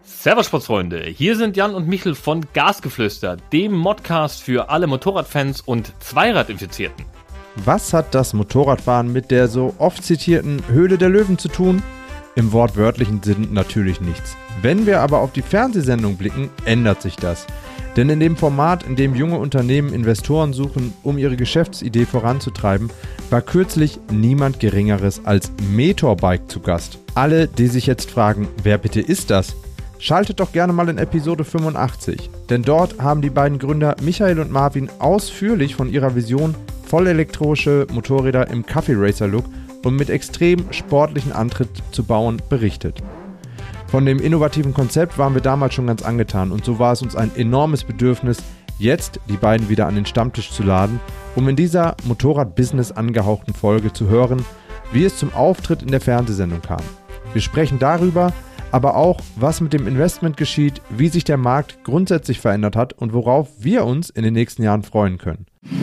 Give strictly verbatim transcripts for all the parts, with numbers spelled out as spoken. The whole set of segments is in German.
Servus Sportsfreunde, hier sind Jan und Michel von Gasgeflüster, dem Modcast für alle Motorradfans und Zweirad-Infizierten. Was hat das Motorradfahren mit der so oft zitierten Höhle der Löwen zu tun? Im wortwörtlichen Sinn natürlich nichts. Wenn wir aber auf die Fernsehsendung blicken, ändert sich das. Denn in dem Format, in dem junge Unternehmen Investoren suchen, um ihre Geschäftsidee voranzutreiben, war kürzlich niemand Geringeres als Meteorbike zu Gast. Alle, die sich jetzt fragen, wer bitte ist das? Schaltet doch gerne mal in Episode fünfundachtzig, denn dort haben die beiden Gründer Michael und Marvin ausführlich von ihrer Vision, vollelektrische Motorräder im Kaffee-Racer-Look und mit extrem sportlichen Antritt zu bauen, berichtet. Von dem innovativen Konzept waren wir damals schon ganz angetan und so war es uns ein enormes Bedürfnis, jetzt die beiden wieder an den Stammtisch zu laden, um in dieser Motorrad-Business angehauchten Folge zu hören, wie es zum Auftritt in der Fernsehsendung kam. Wir sprechen darüber, aber auch, was mit dem Investment geschieht, wie sich der Markt grundsätzlich verändert hat und worauf wir uns in den nächsten Jahren freuen können.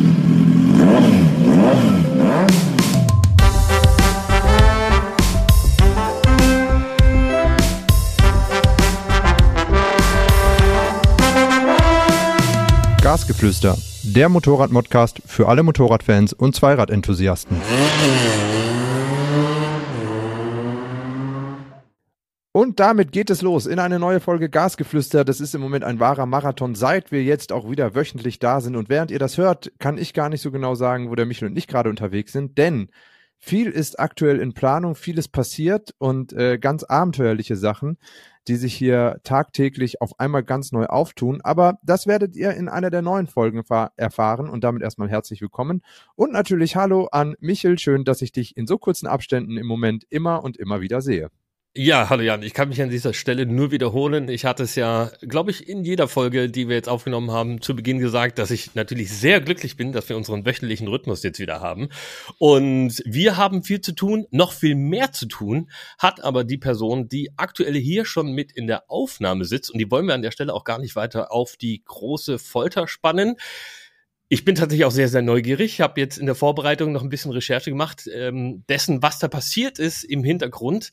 Gasgeflüster, der Motorrad-Modcast für alle Motorradfans und Zweiradenthusiasten. Und damit geht es los in eine neue Folge Gasgeflüster. Das ist im Moment ein wahrer Marathon, seit wir jetzt auch wieder wöchentlich da sind. Und während ihr das hört, kann ich gar nicht so genau sagen, wo der Michel und ich gerade unterwegs sind. Denn viel ist aktuell in Planung, vieles passiert und äh, ganz abenteuerliche Sachen, die sich hier tagtäglich auf einmal ganz neu auftun. Aber das werdet ihr in einer der neuen Folgen erfahr- erfahren. Und damit erstmal herzlich willkommen. Und natürlich Hallo an Michel. Schön, dass ich dich in so kurzen Abständen im Moment immer und immer wieder sehe. Ja, hallo Jan, ich kann mich an dieser Stelle nur wiederholen. Ich hatte es ja, glaube ich, in jeder Folge, die wir jetzt aufgenommen haben, zu Beginn gesagt, dass ich natürlich sehr glücklich bin, dass wir unseren wöchentlichen Rhythmus jetzt wieder haben. Und wir haben viel zu tun, noch viel mehr zu tun, hat aber die Person, die aktuell hier schon mit in der Aufnahme sitzt, und die wollen wir an der Stelle auch gar nicht weiter auf die große Folter spannen. Ich bin tatsächlich auch sehr, sehr neugierig. Ich habe jetzt in der Vorbereitung noch ein bisschen Recherche gemacht, ähm, dessen, was da passiert ist im Hintergrund.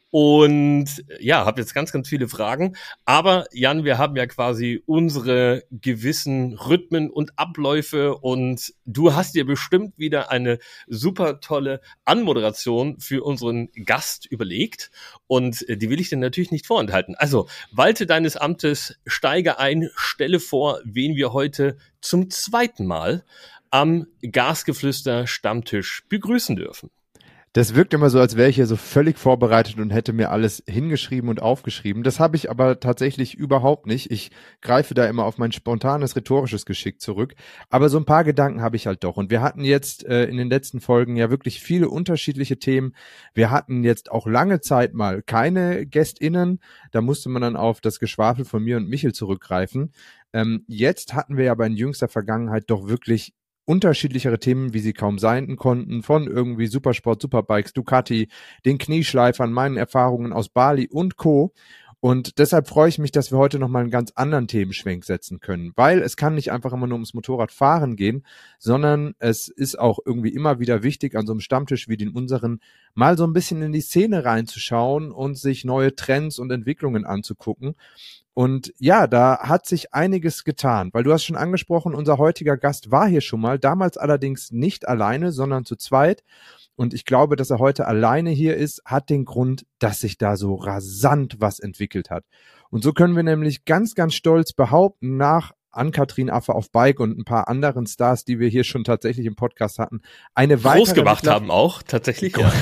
Und ja, habe jetzt ganz, ganz viele Fragen. Aber Jan, wir haben ja quasi unsere gewissen Rhythmen und Abläufe. Und du hast dir bestimmt wieder eine super tolle Anmoderation für unseren Gast überlegt. Und die will ich dir natürlich nicht vorenthalten. Also, walte deines Amtes, steige ein, stelle vor, wen wir heute zum zweiten Mal am Gasgeflüster Stammtisch begrüßen dürfen. Das wirkt immer so, als wäre ich hier so völlig vorbereitet und hätte mir alles hingeschrieben und aufgeschrieben. Das habe ich aber tatsächlich überhaupt nicht. Ich greife da immer auf mein spontanes rhetorisches Geschick zurück. Aber so ein paar Gedanken habe ich halt doch. Und wir hatten jetzt äh, in den letzten Folgen ja wirklich viele unterschiedliche Themen. Wir hatten jetzt auch lange Zeit mal keine GästInnen. Da musste man dann auf das Geschwafel von mir und Michel zurückgreifen. Ähm, jetzt hatten wir aber in jüngster Vergangenheit doch wirklich unterschiedlichere Themen, wie sie kaum sein konnten, von irgendwie Supersport, Superbikes, Ducati, den Knieschleifern, meinen Erfahrungen aus Bali und Co. Und deshalb freue ich mich, dass wir heute nochmal einen ganz anderen Themenschwenk setzen können, weil es kann nicht einfach immer nur ums Motorradfahren gehen, sondern es ist auch irgendwie immer wieder wichtig, an so einem Stammtisch wie den unseren mal so ein bisschen in die Szene reinzuschauen und sich neue Trends und Entwicklungen anzugucken. Und ja, da hat sich einiges getan, weil du hast schon angesprochen, unser heutiger Gast war hier schon mal, damals allerdings nicht alleine, sondern zu zweit. Und ich glaube, dass er heute alleine hier ist, hat den Grund, dass sich da so rasant was entwickelt hat. Und so können wir nämlich ganz, ganz stolz behaupten, nach Ann-Kathrin Affe auf Bike und ein paar anderen Stars, die wir hier schon tatsächlich im Podcast hatten, eine weitere... Groß gemacht haben auch, tatsächlich. Ja.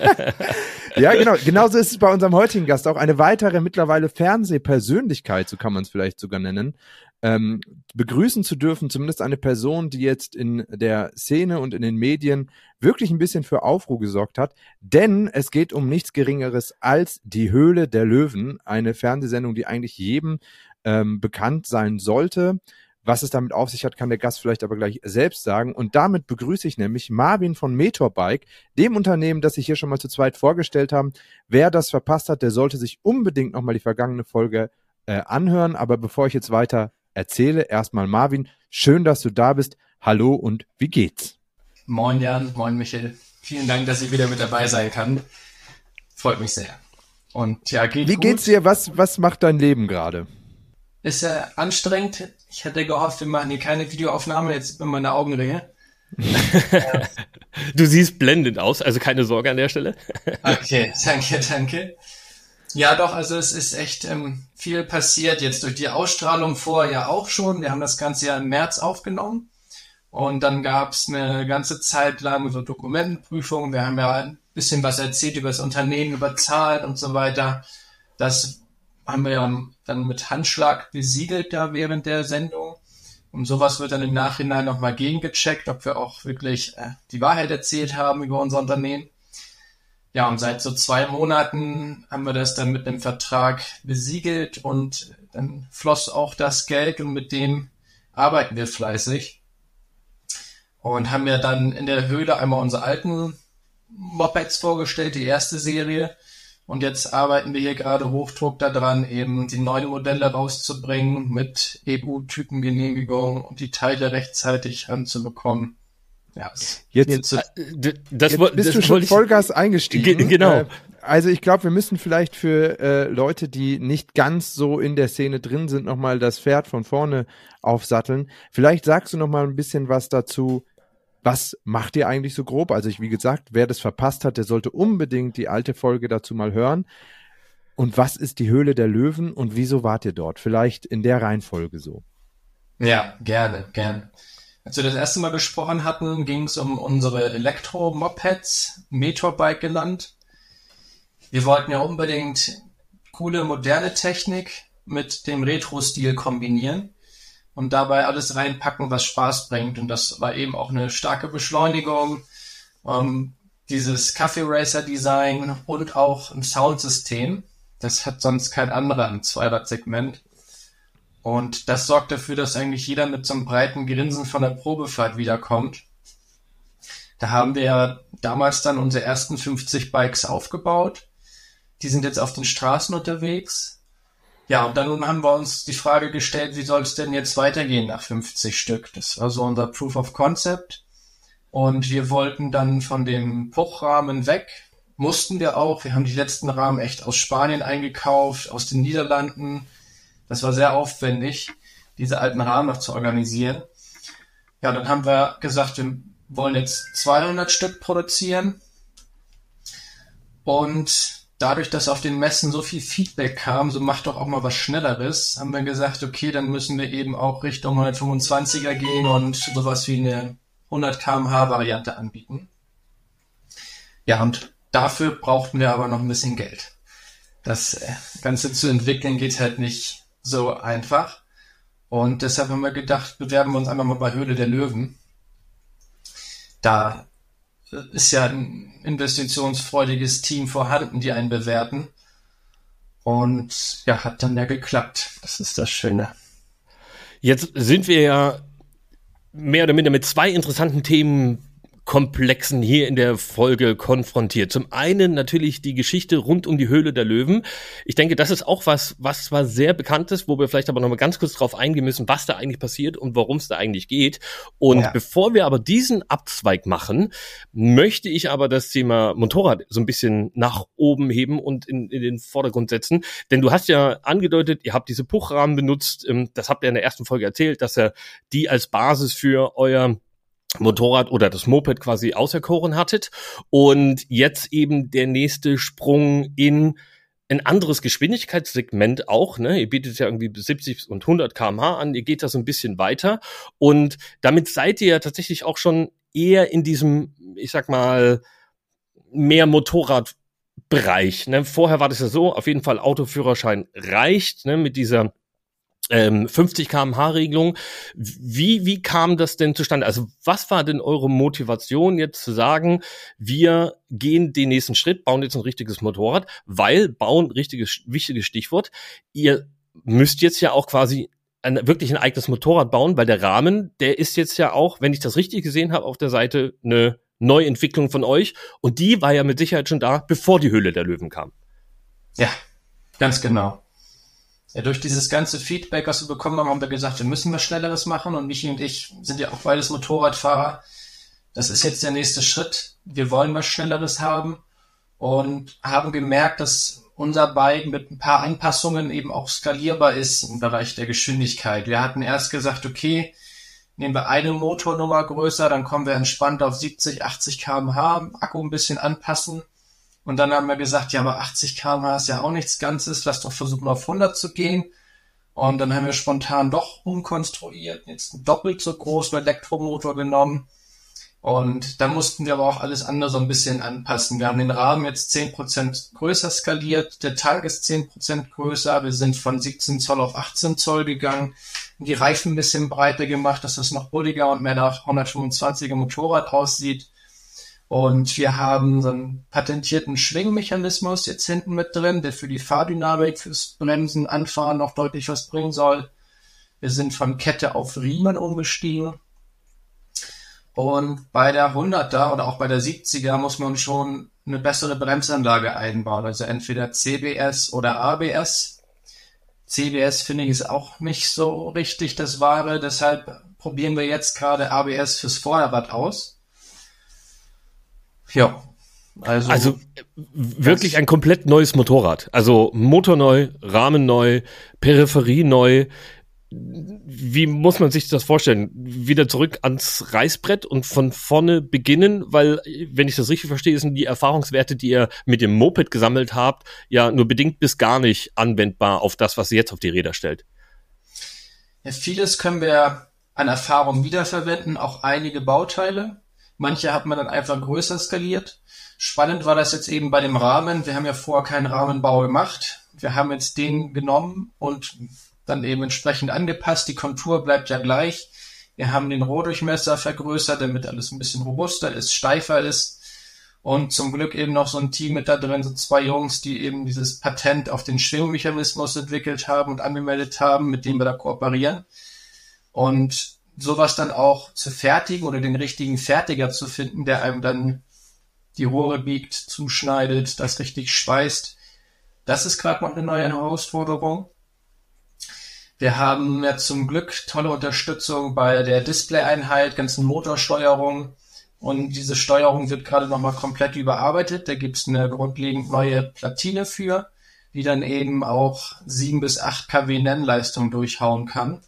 Ja, genau. Genauso ist es bei unserem heutigen Gast auch eine weitere mittlerweile Fernsehpersönlichkeit, so kann man es vielleicht sogar nennen, ähm, begrüßen zu dürfen, zumindest eine Person, die jetzt in der Szene und in den Medien wirklich ein bisschen für Aufruhr gesorgt hat, denn es geht um nichts Geringeres als die Höhle der Löwen, eine Fernsehsendung, die eigentlich jedem ähm, bekannt sein sollte. Was es damit auf sich hat, kann der Gast vielleicht aber gleich selbst sagen. Und damit begrüße ich nämlich Marvin von Meteorbike, dem Unternehmen, das ich hier schon mal zu zweit vorgestellt haben. Wer das verpasst hat, der sollte sich unbedingt nochmal die vergangene Folge äh, anhören. Aber bevor ich jetzt weiter erzähle, erstmal Marvin, schön, dass du da bist. Hallo und wie geht's? Moin Jan, moin Michel. Vielen Dank, dass ich wieder mit dabei sein kann. Freut mich sehr. Und ja, geht Wie gut. geht's dir? Was, was macht dein Leben gerade? Ist ja anstrengend. Ich hätte gehofft, wir machen hier keine Videoaufnahme, jetzt sieht man meine Augenringe. Du siehst blendend aus, also keine Sorge an der Stelle. Okay, danke, danke. Ja, doch, also es ist echt ähm, viel passiert jetzt durch die Ausstrahlung vorher ja auch schon. Wir haben das Ganze ja im März aufgenommen und dann gab's eine ganze Zeit lang so Dokumentenprüfungen. Wir haben ja ein bisschen was erzählt über das Unternehmen, über Zahlen und so weiter. Das haben wir ja dann mit Handschlag besiegelt da während der Sendung. Und sowas wird dann im Nachhinein nochmal gegengecheckt, ob wir auch wirklich äh, die Wahrheit erzählt haben über unser Unternehmen. Ja, und seit so zwei Monaten haben wir das dann mit einem Vertrag besiegelt und dann floss auch das Geld und mit dem arbeiten wir fleißig. Und haben ja dann in der Höhle einmal unsere alten Mopeds vorgestellt, die erste Serie. Und jetzt arbeiten wir hier gerade Hochdruck daran, eben die neuen Modelle rauszubringen mit E U-Typengenehmigung und die Teile rechtzeitig ranzubekommen. Ja, jetzt, jetzt, äh, das, jetzt bist das du schon ich, Vollgas eingestiegen. Ge- genau. Äh, also ich glaube, wir müssen vielleicht für äh, Leute, die nicht ganz so in der Szene drin sind, nochmal das Pferd von vorne aufsatteln. Vielleicht sagst du nochmal ein bisschen was dazu. Was macht ihr eigentlich so grob? Also ich, wie gesagt, wer das verpasst hat, der sollte unbedingt die alte Folge dazu mal hören. Und was ist die Höhle der Löwen und wieso wart ihr dort? Vielleicht in der Reihenfolge so. Ja, gerne, gerne. Als wir das erste Mal gesprochen hatten, ging es um unsere Elektro-Mopeds, Meteorbike genannt. Wir wollten ja unbedingt coole, moderne Technik mit dem Retro-Stil kombinieren und dabei alles reinpacken, was Spaß bringt. Und das war eben auch eine starke Beschleunigung, ähm, dieses Kaffee-Racer-Design und auch ein Soundsystem. Das hat sonst kein anderer im Zweirad-Segment. Und das sorgt dafür, dass eigentlich jeder mit so einem breiten Grinsen von der Probefahrt wiederkommt. Da haben wir ja damals dann unsere ersten fünfzig Bikes aufgebaut. Die sind jetzt auf den Straßen unterwegs. Ja, und dann haben wir uns die Frage gestellt, wie soll es denn jetzt weitergehen nach fünfzig Stück? Das war so unser Proof of Concept. Und wir wollten dann von dem Puchrahmen weg. Mussten wir auch. Wir haben die letzten Rahmen echt aus Spanien eingekauft, aus den Niederlanden. Das war sehr aufwendig, diese alten Rahmen noch zu organisieren. Ja, dann haben wir gesagt, wir wollen jetzt zweihundert Stück produzieren. Und dadurch, dass auf den Messen so viel Feedback kam, so macht doch auch mal was Schnelleres, haben wir gesagt, okay, dann müssen wir eben auch Richtung hundertfünfundzwanziger gehen und sowas wie eine hundert Kilometer pro Stunde Variante anbieten. Ja, und dafür brauchten wir aber noch ein bisschen Geld. Das Ganze zu entwickeln geht halt nicht so einfach. Und deshalb haben wir gedacht, bewerben wir uns einfach mal bei Höhle der Löwen. Da ist ja ein investitionsfreudiges Team vorhanden, die einen bewerten. Und ja, hat dann ja geklappt. Das ist das Schöne. Jetzt sind wir ja mehr oder minder mit zwei interessanten Themenkomplexen hier in der Folge konfrontiert. Zum einen natürlich die Geschichte rund um die Höhle der Löwen. Ich denke, das ist auch was, was zwar sehr bekannt ist, wo wir vielleicht aber noch mal ganz kurz drauf eingehen müssen, was da eigentlich passiert und worum es da eigentlich geht. Und ja. Bevor wir aber diesen Abzweig machen, möchte ich aber das Thema Motorrad so ein bisschen nach oben heben und in, in den Vordergrund setzen. Denn du hast ja angedeutet, ihr habt diese Puchrahmen benutzt. Das habt ihr in der ersten Folge erzählt, dass ihr die als Basis für euer Motorrad oder das Moped quasi auserkoren hattet und jetzt eben der nächste Sprung in ein anderes Geschwindigkeitssegment auch, ne? Ihr bietet ja irgendwie siebzig und hundert Kilometer pro Stunde an, ihr geht da so ein bisschen weiter und damit seid ihr ja tatsächlich auch schon eher in diesem, ich sag mal, mehr Motorradbereich, ne? Vorher war das ja so, auf jeden Fall Autoführerschein reicht, ne? Mit dieser Ähm, fünfzig Kilometer pro Stunde Regelung. Wie, wie kam das denn zustande? Also was war denn eure Motivation jetzt zu sagen, wir gehen den nächsten Schritt, bauen jetzt ein richtiges Motorrad, weil bauen, richtiges, wichtiges Stichwort, ihr müsst jetzt ja auch quasi ein, wirklich ein eigenes Motorrad bauen, weil der Rahmen, der ist jetzt ja auch, wenn ich das richtig gesehen habe, auf der Seite eine Neuentwicklung von euch und die war ja mit Sicherheit schon da, bevor die Höhle der Löwen kam. Ja, ganz genau. Ja, durch dieses ganze Feedback, was wir bekommen haben, haben wir gesagt, wir müssen was Schnelleres machen und Michi und ich sind ja auch beides Motorradfahrer. Das ist jetzt der nächste Schritt. Wir wollen was Schnelleres haben und haben gemerkt, dass unser Bike mit ein paar Anpassungen eben auch skalierbar ist im Bereich der Geschwindigkeit. Wir hatten erst gesagt, okay, nehmen wir eine Motornummer größer, dann kommen wir entspannt auf siebzig, achtzig Kilometer pro Stunde, Akku ein bisschen anpassen. Und dann haben wir gesagt, ja, aber achtzig Kilometer pro Stunde ist ja auch nichts Ganzes, lass doch versuchen auf hundert zu gehen. Und dann haben wir spontan doch umkonstruiert, jetzt einen doppelt so großen Elektromotor genommen. Und dann mussten wir aber auch alles andere so ein bisschen anpassen. Wir haben den Rahmen jetzt zehn Prozent größer skaliert, der Tank ist zehn Prozent größer, wir sind von siebzehn Zoll auf achtzehn Zoll gegangen, die Reifen ein bisschen breiter gemacht, dass es noch bulliger und mehr nach hundertfünfundzwanziger Motorrad aussieht. Und wir haben so einen patentierten Schwingmechanismus jetzt hinten mit drin, der für die Fahrdynamik, fürs Bremsen, Anfahren noch deutlich was bringen soll. Wir sind von Kette auf Riemen umgestiegen. Und bei der hunderter oder auch bei der siebziger muss man schon eine bessere Bremsanlage einbauen, also entweder C B S oder A B S. C B S finde ich ist auch nicht so richtig das Wahre, deshalb probieren wir jetzt gerade A B S fürs Vorderrad aus. Ja, also, also wirklich ein komplett neues Motorrad. Also Motor neu, Rahmen neu, Peripherie neu. Wie muss man sich das vorstellen? Wieder zurück ans Reißbrett und von vorne beginnen, weil, wenn ich das richtig verstehe, sind die Erfahrungswerte, die ihr mit dem Moped gesammelt habt, ja nur bedingt bis gar nicht anwendbar auf das, was ihr jetzt auf die Räder stellt. Ja, vieles können wir an Erfahrung wiederverwenden, auch einige Bauteile. Manche hat man dann einfach größer skaliert. Spannend war das jetzt eben bei dem Rahmen. Wir haben ja vorher keinen Rahmenbau gemacht. Wir haben jetzt den genommen und dann eben entsprechend angepasst. Die Kontur bleibt ja gleich. Wir haben den Rohdurchmesser vergrößert, damit alles ein bisschen robuster ist, steifer ist. Und zum Glück eben noch so ein Team mit da drin, so zwei Jungs, die eben dieses Patent auf den Schwingmechanismus entwickelt haben und angemeldet haben, mit dem wir da kooperieren. Und sowas dann auch zu fertigen oder den richtigen Fertiger zu finden, der einem dann die Rohre biegt, zuschneidet, das richtig schweißt. Das ist gerade noch eine neue Herausforderung. Wir haben ja zum Glück tolle Unterstützung bei der Display-Einheit, ganzen Motorsteuerung. Und diese Steuerung wird gerade nochmal komplett überarbeitet. Da gibt es eine grundlegend neue Platine für, die dann eben auch sieben bis acht Kilowatt Nennleistung durchhauen kann.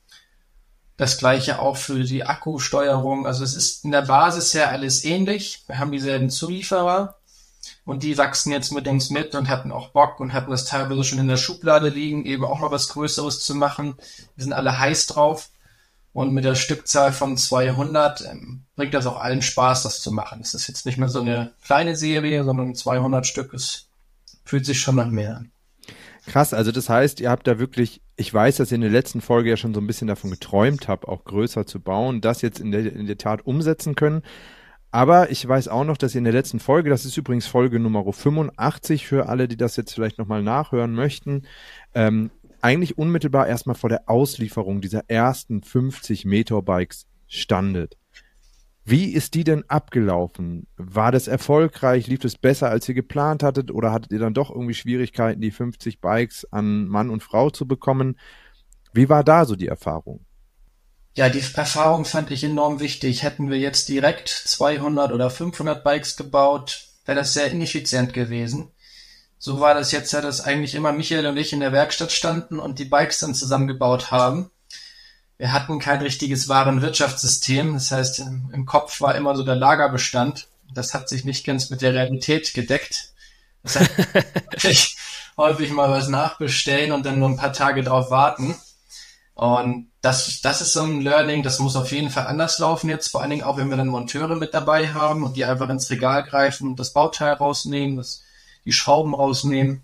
Das gleiche auch für die Akkusteuerung. Also es ist in der Basis ja alles ähnlich. Wir haben dieselben Zulieferer und die wachsen jetzt mit uns mit und hatten auch Bock und hatten das teilweise schon in der Schublade liegen, eben auch noch was Größeres zu machen. Wir sind alle heiß drauf und mit der Stückzahl von zweihundert ähm, bringt das auch allen Spaß, das zu machen. Es ist jetzt nicht mehr so eine kleine Serie, sondern zweihundert Stück. Es fühlt sich schon nach mehr an. Krass, also das heißt, ihr habt da wirklich, ich weiß, dass ihr in der letzten Folge ja schon so ein bisschen davon geträumt habt, auch größer zu bauen, das jetzt in der, in der Tat umsetzen können. Aber ich weiß auch noch, dass ihr in der letzten Folge, das ist übrigens Folge Nummer fünfundachtzig für alle, die das jetzt vielleicht nochmal nachhören möchten, ähm, eigentlich unmittelbar erstmal vor der Auslieferung dieser ersten fünfzig Meteor-Bikes standet. Wie ist die denn abgelaufen? War das erfolgreich? Lief es besser, als ihr geplant hattet? Oder hattet ihr dann doch irgendwie Schwierigkeiten, die fünfzig Bikes an Mann und Frau zu bekommen? Wie war da so die Erfahrung? Ja, die Erfahrung fand ich enorm wichtig. Hätten wir jetzt direkt zweihundert oder fünfhundert Bikes gebaut, wäre das sehr ineffizient gewesen. So war das jetzt ja, dass eigentlich immer Michael und ich in der Werkstatt standen und die Bikes dann zusammengebaut haben. Wir hatten kein richtiges Warenwirtschaftssystem. Das heißt, im Kopf war immer so der Lagerbestand. Das hat sich nicht ganz mit der Realität gedeckt. Das heißt, ich häufig mal was nachbestellen und dann nur ein paar Tage drauf warten. Und das, das ist so ein Learning, das muss auf jeden Fall anders laufen jetzt, vor allen Dingen auch, wenn wir dann Monteure mit dabei haben und die einfach ins Regal greifen und das Bauteil rausnehmen, das, die Schrauben rausnehmen.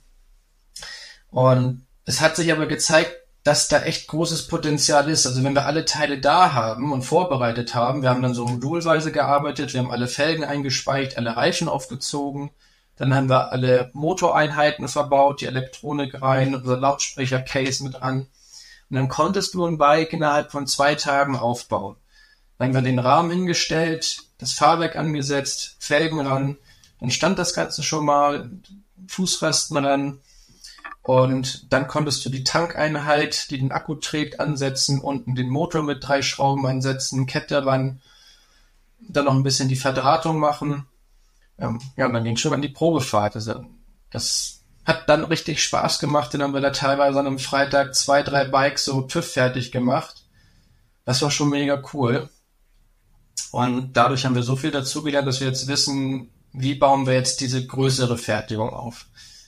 Und es hat sich aber gezeigt, dass da echt großes Potenzial ist. Also wenn wir alle Teile da haben und vorbereitet haben, wir haben dann so modulweise gearbeitet, wir haben alle Felgen eingespeicht, alle Reifen aufgezogen, dann haben wir alle Motoreinheiten verbaut, die Elektronik rein, unser Lautsprecher-Case mit an. Und dann konntest du ein Bike innerhalb von zwei Tagen aufbauen. Dann haben wir den Rahmen hingestellt, das Fahrwerk angesetzt, Felgen ran, dann stand das Ganze schon mal, Fußrasten ran. Und dann konntest du die Tankeinheit, die den Akku trägt, ansetzen, unten den Motor mit drei Schrauben ansetzen, Kette ran, dann noch ein bisschen die Verdrahtung machen. Ja, und dann ging schon an die Probefahrt. Also das hat dann richtig Spaß gemacht. Dann haben wir da teilweise an einem Freitag zwei, drei Bikes so TÜV fertig gemacht. Das war schon mega cool. Und dadurch haben wir so viel dazugelernt, dass wir jetzt wissen, wie bauen wir jetzt diese größere Fertigung auf.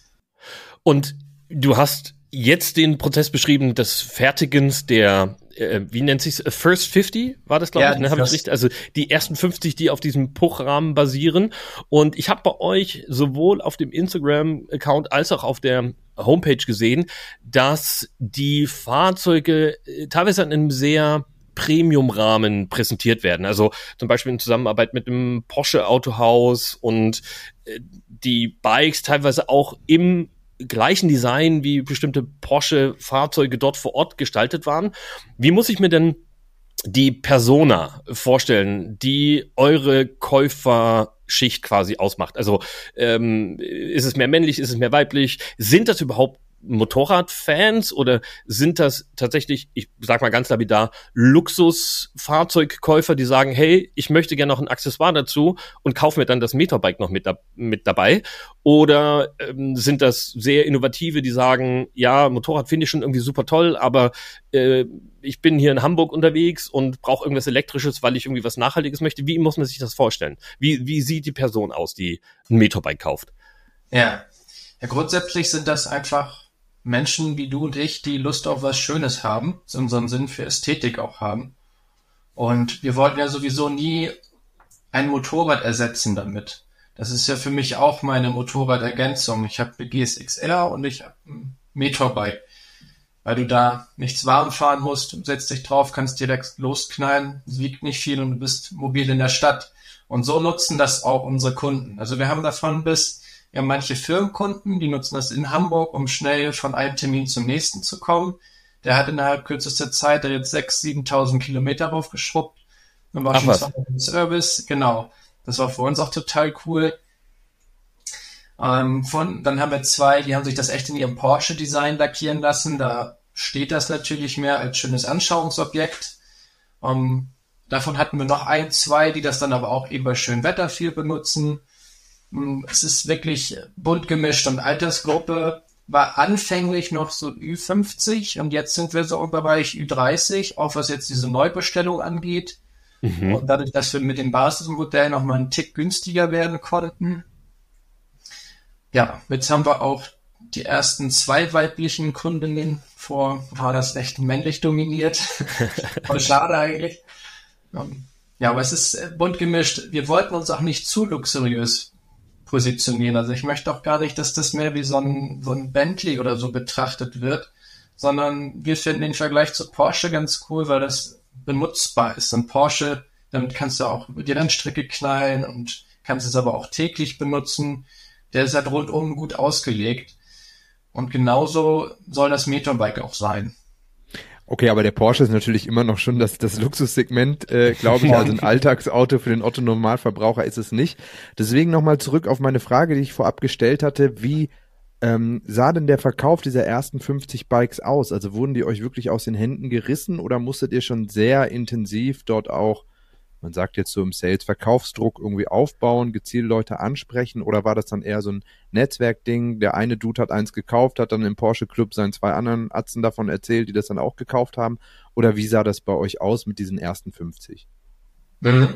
Und du hast jetzt den Prozess beschrieben des Fertigens der, äh, wie nennt sich's, First fifty war das, glaube Ja, ich, ne? Hab ich richtig? Also die ersten fünfzig, die auf diesem Puchrahmen basieren. Und ich habe bei euch sowohl auf dem Instagram-Account als auch auf der Homepage gesehen, dass die Fahrzeuge äh, teilweise in einem sehr Premium-Rahmen präsentiert werden. Also zum Beispiel in Zusammenarbeit mit einem Porsche-Autohaus und äh, die Bikes teilweise auch im gleichen Design wie bestimmte Porsche-Fahrzeuge dort vor Ort gestaltet waren. Wie muss ich mir denn die Persona vorstellen, die eure Käuferschicht quasi ausmacht? Also ähm, ist es mehr männlich, ist es mehr weiblich? Sind das überhaupt Motorradfans oder sind das tatsächlich, ich sag mal ganz lapidar, Luxusfahrzeugkäufer, die sagen, hey, ich möchte gerne noch ein Accessoire dazu und kaufe mir dann das Meterbike noch mit, da, mit dabei? Oder ähm, sind das sehr Innovative, die sagen, ja, Motorrad finde ich schon irgendwie super toll, aber äh, ich bin hier in Hamburg unterwegs und brauche irgendwas Elektrisches, weil ich irgendwie was Nachhaltiges möchte. Wie muss man sich das vorstellen? Wie, wie sieht die Person aus, die ein Meterbike kauft? Ja, ja, grundsätzlich sind das einfach Menschen wie du und ich, die Lust auf was Schönes haben, so unseren Sinn für Ästhetik auch haben. Und wir wollten ja sowieso nie ein Motorrad ersetzen damit. Das ist ja für mich auch meine Motorradergänzung. Ich habe eine G S X R und ich habe ein Meterbike, weil du da nichts warm fahren musst, setzt dich drauf, kannst direkt losknallen, es wiegt nicht viel und du bist mobil in der Stadt. Und so nutzen das auch unsere Kunden. Also wir haben davon bis Ja, manche Firmenkunden, die nutzen das in Hamburg, um schnell von einem Termin zum nächsten zu kommen. Der hat innerhalb kürzester Zeit da jetzt sechstausend, siebentausend Kilometer raufgeschrubbt. Dann war Ach, schon ein Service. Genau. Das war für uns auch total cool. Ähm, von, dann haben wir zwei, die haben sich das echt in ihrem Porsche-Design lackieren lassen. Da steht das natürlich mehr als schönes Anschauungsobjekt. Ähm, davon hatten wir noch ein, zwei, die das dann aber auch eben bei schönem Wetter viel benutzen. Es ist wirklich bunt gemischt und Altersgruppe war anfänglich noch so Ü fünfzig und jetzt sind wir so im Bereich Ü dreißig, auch was jetzt diese Neubestellung angeht. Mhm. Und dadurch, dass wir mit dem Basismodell noch mal einen Tick günstiger werden konnten. Ja, jetzt haben wir auch die ersten zwei weiblichen Kundinnen. Vor war das recht männlich dominiert. Voll schade eigentlich. Ja, aber es ist bunt gemischt. Wir wollten uns auch nicht zu luxuriös positionieren. Also ich möchte auch gar nicht, dass das mehr wie so ein, so ein Bentley oder so betrachtet wird, sondern wir finden den Vergleich zu Porsche ganz cool, weil das benutzbar ist. Ein Porsche, damit kannst du auch die Rennstrecke knallen und kannst es aber auch täglich benutzen. Der ist halt rundum gut ausgelegt. Und genauso soll das Meterbike auch sein. Okay, aber der Porsche ist natürlich immer noch schon das, das Luxussegment, äh, glaube ich. Also ein Alltagsauto für den Otto-Normalverbraucher ist es nicht. Deswegen nochmal zurück auf meine Frage, die ich vorab gestellt hatte. Wie ähm, sah denn der Verkauf dieser ersten fünfzig Bikes aus? Also wurden die euch wirklich aus den Händen gerissen oder musstet ihr schon sehr intensiv dort auch, man sagt jetzt so im Sales, Verkaufsdruck irgendwie aufbauen, gezielt Leute ansprechen, oder war das dann eher so ein Netzwerkding? Der eine Dude hat eins gekauft, hat dann im Porsche Club seinen zwei anderen Atzen davon erzählt, die das dann auch gekauft haben, oder wie sah das bei euch aus mit diesen ersten fünfzig? Mhm.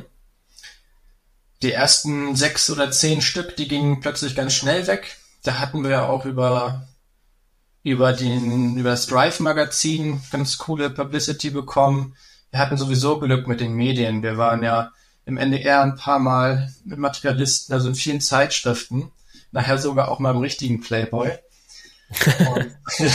Die ersten sechs oder zehn Stück, die gingen plötzlich ganz schnell weg. Da hatten wir ja auch über, über den, über das Drive-Magazin ganz coole Publicity bekommen. Wir hatten sowieso Glück mit den Medien. Wir waren ja im N D R ein paar Mal mit Materialisten, also in vielen Zeitschriften. Nachher sogar auch mal im richtigen Playboy. und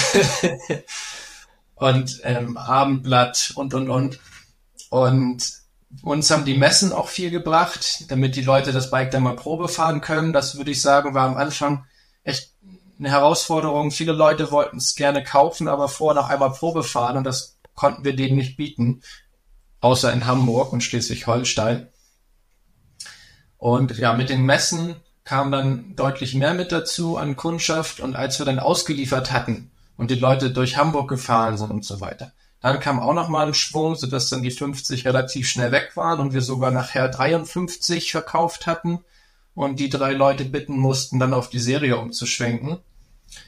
und ähm, Abendblatt und, und, und. Und uns haben die Messen auch viel gebracht, damit die Leute das Bike dann mal Probe fahren können. Das würde ich sagen, war am Anfang echt eine Herausforderung. Viele Leute wollten es gerne kaufen, aber vorher noch einmal Probe fahren und das konnten wir denen nicht bieten, außer in Hamburg und Schleswig-Holstein. Und ja, mit den Messen kam dann deutlich mehr mit dazu an Kundschaft, und als wir dann ausgeliefert hatten und die Leute durch Hamburg gefahren sind und so weiter, dann kam auch nochmal ein Schwung, sodass dann die fünfzig relativ schnell weg waren und wir sogar nachher dreiundfünfzig verkauft hatten und die drei Leute bitten mussten, dann auf die Serie umzuschwenken.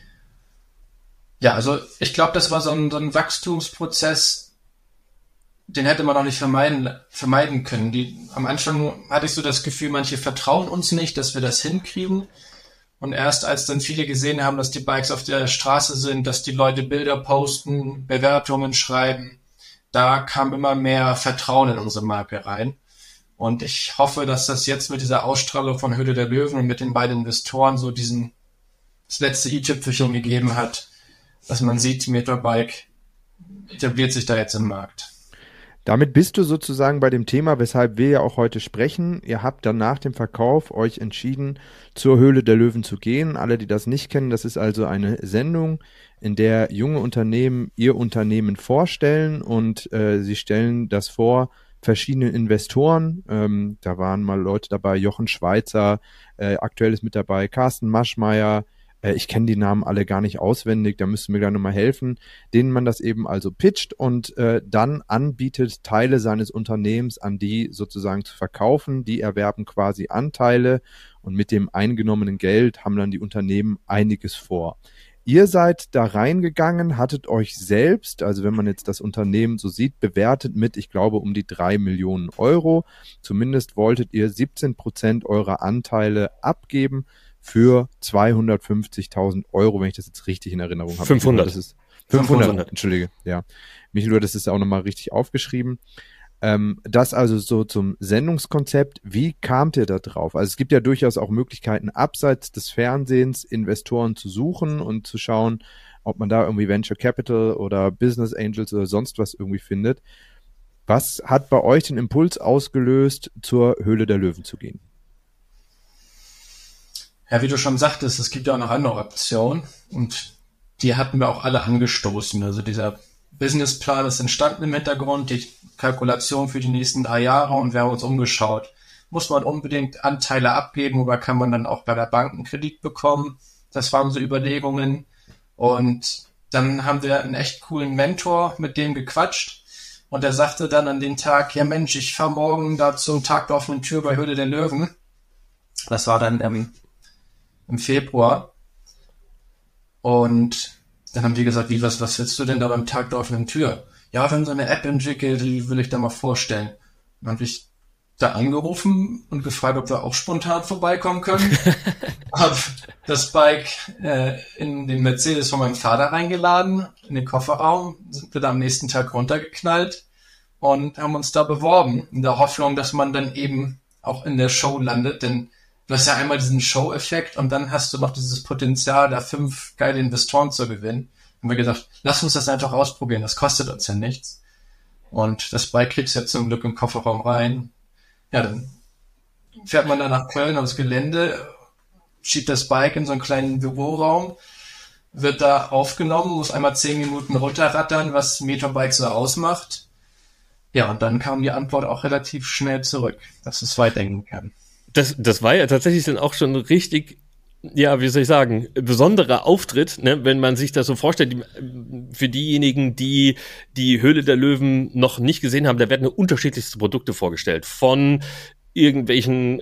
Ja, also ich glaube, das war so ein, so ein Wachstumsprozess, den hätte man auch nicht vermeiden, vermeiden können. Die, am Anfang hatte ich so das Gefühl, manche vertrauen uns nicht, dass wir das hinkriegen. Und erst als dann viele gesehen haben, dass die Bikes auf der Straße sind, dass die Leute Bilder posten, Bewertungen schreiben, da kam immer mehr Vertrauen in unsere Marke rein. Und ich hoffe, dass das jetzt mit dieser Ausstrahlung von Höhle der Löwen und mit den beiden Investoren so diesen, das letzte i-Tüpfelchen gegeben hat, dass man sieht, Metrobike etabliert sich da jetzt im Markt. Damit bist du sozusagen bei dem Thema, weshalb wir ja auch heute sprechen. Ihr habt dann nach dem Verkauf euch entschieden, zur Höhle der Löwen zu gehen. Alle, die das nicht kennen, das ist also eine Sendung, in der junge Unternehmen ihr Unternehmen vorstellen und äh, sie stellen das vor verschiedenen Investoren. Ähm, da waren mal Leute dabei, Jochen Schweizer, äh, aktuell ist mit dabei Carsten Maschmeyer. Ich kenne die Namen alle gar nicht auswendig, da müsst ihr mir gleich nochmal helfen, denen man das eben also pitcht und äh, dann anbietet, Teile seines Unternehmens an die sozusagen zu verkaufen. Die erwerben quasi Anteile und mit dem eingenommenen Geld haben dann die Unternehmen einiges vor. Ihr seid da reingegangen, hattet euch selbst, also wenn man jetzt das Unternehmen so sieht, bewertet mit, ich glaube, um die drei Millionen Euro. Zumindest wolltet ihr siebzehn Prozent eurer Anteile abgeben für zweihundertfünfzigtausend Euro, wenn ich das jetzt richtig in Erinnerung habe. fünfhundert. Das ist fünfhundert, fünfhundert. Entschuldige, ja. Michael, das ist ja auch nochmal richtig aufgeschrieben. Ähm, das also so zum Sendungskonzept. Wie kamt ihr da drauf? Also es gibt ja durchaus auch Möglichkeiten, abseits des Fernsehens Investoren zu suchen und zu schauen, ob man da irgendwie Venture Capital oder Business Angels oder sonst was irgendwie findet. Was hat bei euch den Impuls ausgelöst, zur Höhle der Löwen zu gehen? Ja, wie du schon sagtest, es gibt ja auch noch andere Optionen und die hatten wir auch alle angestoßen. Also dieser Businessplan ist entstanden im Hintergrund, die Kalkulation für die nächsten drei Jahre und wir haben uns umgeschaut. Muss man unbedingt Anteile abgeben oder kann man dann auch bei der Bank einen Kredit bekommen? Das waren so Überlegungen und dann haben wir einen echt coolen Mentor mit dem gequatscht und der sagte dann an dem Tag, ja Mensch, ich fahre morgen da zum Tag der offenen Tür bei Höhle der Löwen. Das war dann ähm, im Februar. Und dann haben die gesagt, wie, was, was willst du denn da beim Tag der offenen Tür? Ja, wir haben so eine App entwickelt, die will ich da mal vorstellen. Dann habe ich da angerufen und gefragt, ob wir auch spontan vorbeikommen können. Hab das Bike äh, in den Mercedes von meinem Vater reingeladen, in den Kofferraum, sind wir da am nächsten Tag runtergeknallt und haben uns da beworben, in der Hoffnung, dass man dann eben auch in der Show landet, denn du hast ja einmal diesen Show-Effekt und dann hast du noch dieses Potenzial, da fünf geile Investoren zu gewinnen. Haben wir gesagt, lass uns das einfach ausprobieren, das kostet uns ja nichts. Und das Bike kriegst du ja zum Glück im Kofferraum rein. Ja, dann fährt man da nach Köln aufs Gelände, schiebt das Bike in so einen kleinen Büroraum, wird da aufgenommen, muss einmal zehn Minuten runterrattern, was Metrobike so ausmacht. Ja, und dann kam die Antwort auch relativ schnell zurück, dass es weitergehen kann. Das, das war ja tatsächlich dann auch schon richtig, ja, wie soll ich sagen, besonderer Auftritt, ne, wenn man sich das so vorstellt. Die, für diejenigen, die die Höhle der Löwen noch nicht gesehen haben, da werden unterschiedlichste Produkte vorgestellt. Von irgendwelchen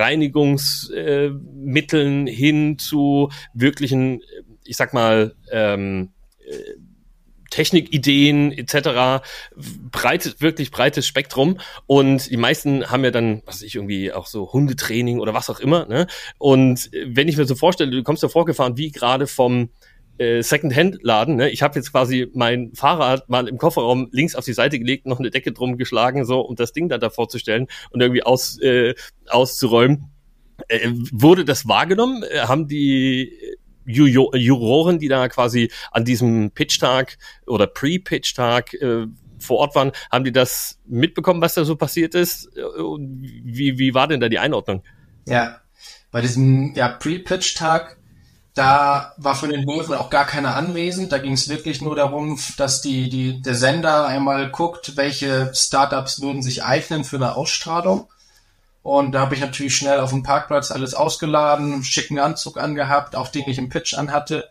Reinigungsmitteln äh, hin zu wirklichen, ich sag mal, ähm, äh, Technikideen et cetera. Breites, wirklich breites Spektrum. Und die meisten haben ja dann, was weiß ich, irgendwie auch so Hundetraining oder was auch immer. Ne? Und wenn ich mir so vorstelle, du kommst da vorgefahren wie gerade vom äh, Second-Hand-Laden. Ne? Ich habe jetzt quasi mein Fahrrad mal im Kofferraum links auf die Seite gelegt, noch eine Decke drum geschlagen, so, um das Ding dann da vorzustellen und irgendwie aus, äh, auszuräumen. Äh, wurde das wahrgenommen? Äh, haben die Ju- Juroren, die da quasi an diesem Pitch-Tag oder Pre-Pitch-Tag äh, vor Ort waren, haben die das mitbekommen, was da so passiert ist? Wie, wie war denn da die Einordnung? Ja, bei diesem ja, Pre-Pitch-Tag, da war von den Löwen auch gar keiner anwesend. Da ging es wirklich nur darum, dass die, die, der Sender einmal guckt, welche Startups würden sich eignen für eine Ausstrahlung. Und da habe ich natürlich schnell auf dem Parkplatz alles ausgeladen, schicken Anzug angehabt, auch den ich im Pitch anhatte.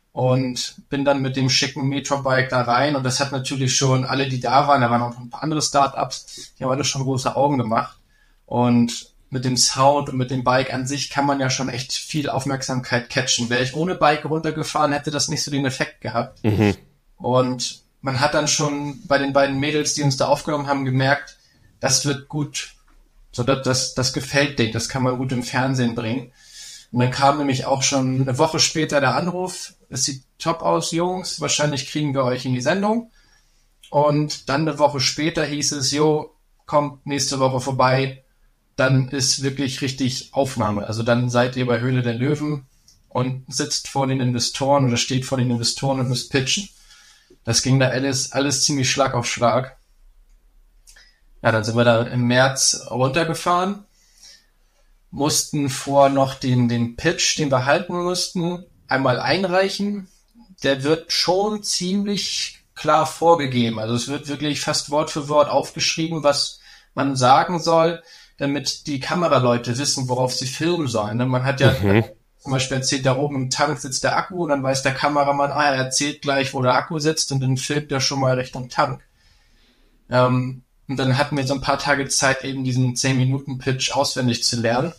Und bin dann mit dem schicken Metrobike da rein. Und das hat natürlich schon alle, die da waren, da waren auch ein paar andere Startups, die haben alle schon große Augen gemacht. Und mit dem Sound und mit dem Bike an sich kann man ja schon echt viel Aufmerksamkeit catchen. Wäre ich ohne Bike runtergefahren, hätte das nicht so den Effekt gehabt. Mhm. Und man hat dann schon bei den beiden Mädels, die uns da aufgenommen haben, gemerkt, das wird gut. So, das, das, das gefällt denen, das kann man gut im Fernsehen bringen. Und dann kam nämlich auch schon eine Woche später der Anruf, es sieht top aus, Jungs, wahrscheinlich kriegen wir euch in die Sendung. Und dann eine Woche später hieß es, jo, kommt nächste Woche vorbei, dann ist wirklich richtig Aufnahme. Also dann seid ihr bei Höhle der Löwen und sitzt vor den Investoren oder steht vor den Investoren und müsst pitchen. Das ging da alles, alles ziemlich Schlag auf Schlag. Ja, dann sind wir da im März runtergefahren, mussten vor noch den, den Pitch, den wir halten mussten, einmal einreichen. Der wird schon ziemlich klar vorgegeben. Also es wird wirklich fast Wort für Wort aufgeschrieben, was man sagen soll, damit die Kameraleute wissen, worauf sie filmen sollen. Man hat ja mhm. zum Beispiel erzählt, da oben im Tank sitzt der Akku und dann weiß der Kameramann, ah, er erzählt gleich, wo der Akku sitzt und dann filmt er schon mal Richtung Tank. Ähm, und dann hatten wir so ein paar Tage Zeit, eben diesen zehn Minuten Pitch auswendig zu lernen.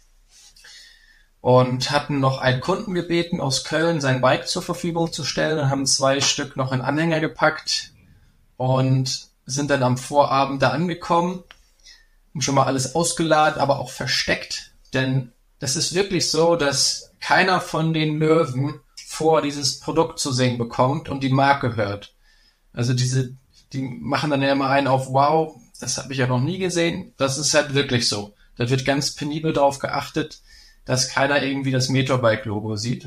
Und hatten noch einen Kunden gebeten aus Köln, sein Bike zur Verfügung zu stellen und haben zwei Stück noch in Anhänger gepackt und sind dann am Vorabend da angekommen, haben schon mal alles ausgeladen, aber auch versteckt, denn das ist wirklich so, dass keiner von den Löwen vor dieses Produkt zu sehen bekommt und die Marke hört. Also diese, die machen dann ja immer einen auf, wow, das habe ich ja noch nie gesehen. Das ist halt wirklich so. Da wird ganz penibel darauf geachtet, dass keiner irgendwie das Meteorbike-Logo sieht.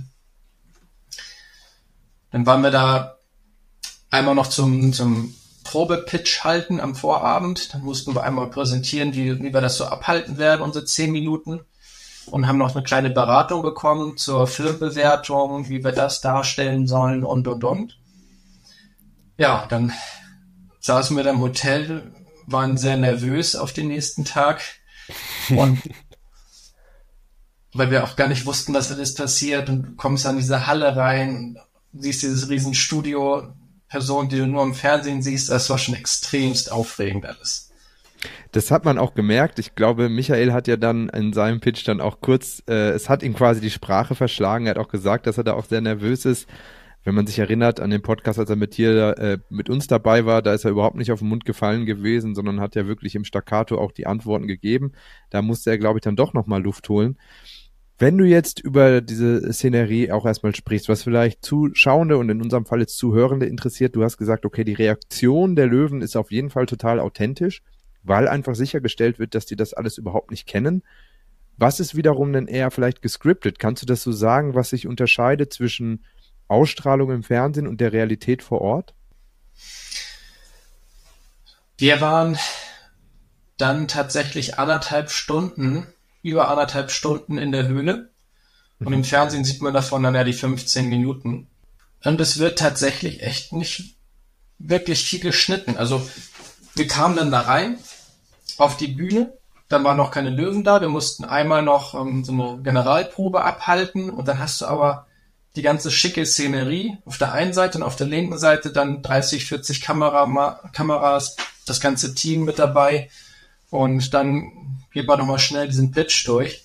Dann waren wir da einmal noch zum, zum Probe-Pitch halten am Vorabend. Dann mussten wir einmal präsentieren, wie, wie wir das so abhalten werden, unsere zehn Minuten. Und haben noch eine kleine Beratung bekommen zur Filmbewertung, wie wir das darstellen sollen und, und, und. Ja, dann saßen wir da im Hotel, waren sehr nervös auf den nächsten Tag. Und weil wir auch gar nicht wussten, was alles passiert und du kommst an diese Halle rein und siehst dieses riesen Studio, Person, die du nur im Fernsehen siehst, das war schon extremst aufregend alles. Das hat man auch gemerkt. Ich glaube, Michael hat ja dann in seinem Pitch dann auch kurz, äh, es hat ihm quasi die Sprache verschlagen. Er hat auch gesagt, dass er da auch sehr nervös ist. Wenn man sich erinnert an den Podcast, als er mit dir, äh, mit uns dabei war, da ist er überhaupt nicht auf den Mund gefallen gewesen, sondern hat ja wirklich im Staccato auch die Antworten gegeben. Da musste er, glaube ich, dann doch nochmal Luft holen. Wenn du jetzt über diese Szenerie auch erstmal sprichst, was vielleicht Zuschauende und in unserem Fall jetzt Zuhörende interessiert, du hast gesagt, okay, die Reaktion der Löwen ist auf jeden Fall total authentisch, weil einfach sichergestellt wird, dass die das alles überhaupt nicht kennen. Was ist wiederum denn eher vielleicht gescriptet? Kannst du das so sagen, was sich unterscheidet zwischen Ausstrahlung im Fernsehen und der Realität vor Ort? Wir waren dann tatsächlich anderthalb Stunden über anderthalb Stunden in der Höhle. Und im Fernsehen sieht man davon dann ja die fünfzehn Minuten. Und es wird tatsächlich echt nicht wirklich viel geschnitten. Also wir kamen dann da rein auf die Bühne. Dann waren noch keine Löwen da. Wir mussten einmal noch ähm, so eine Generalprobe abhalten. Und dann hast du aber die ganze schicke Szenerie auf der einen Seite und auf der linken Seite dann dreißig, vierzig Kamera- Kameras, das ganze Team mit dabei. Und dann geht man nochmal schnell diesen Pitch durch.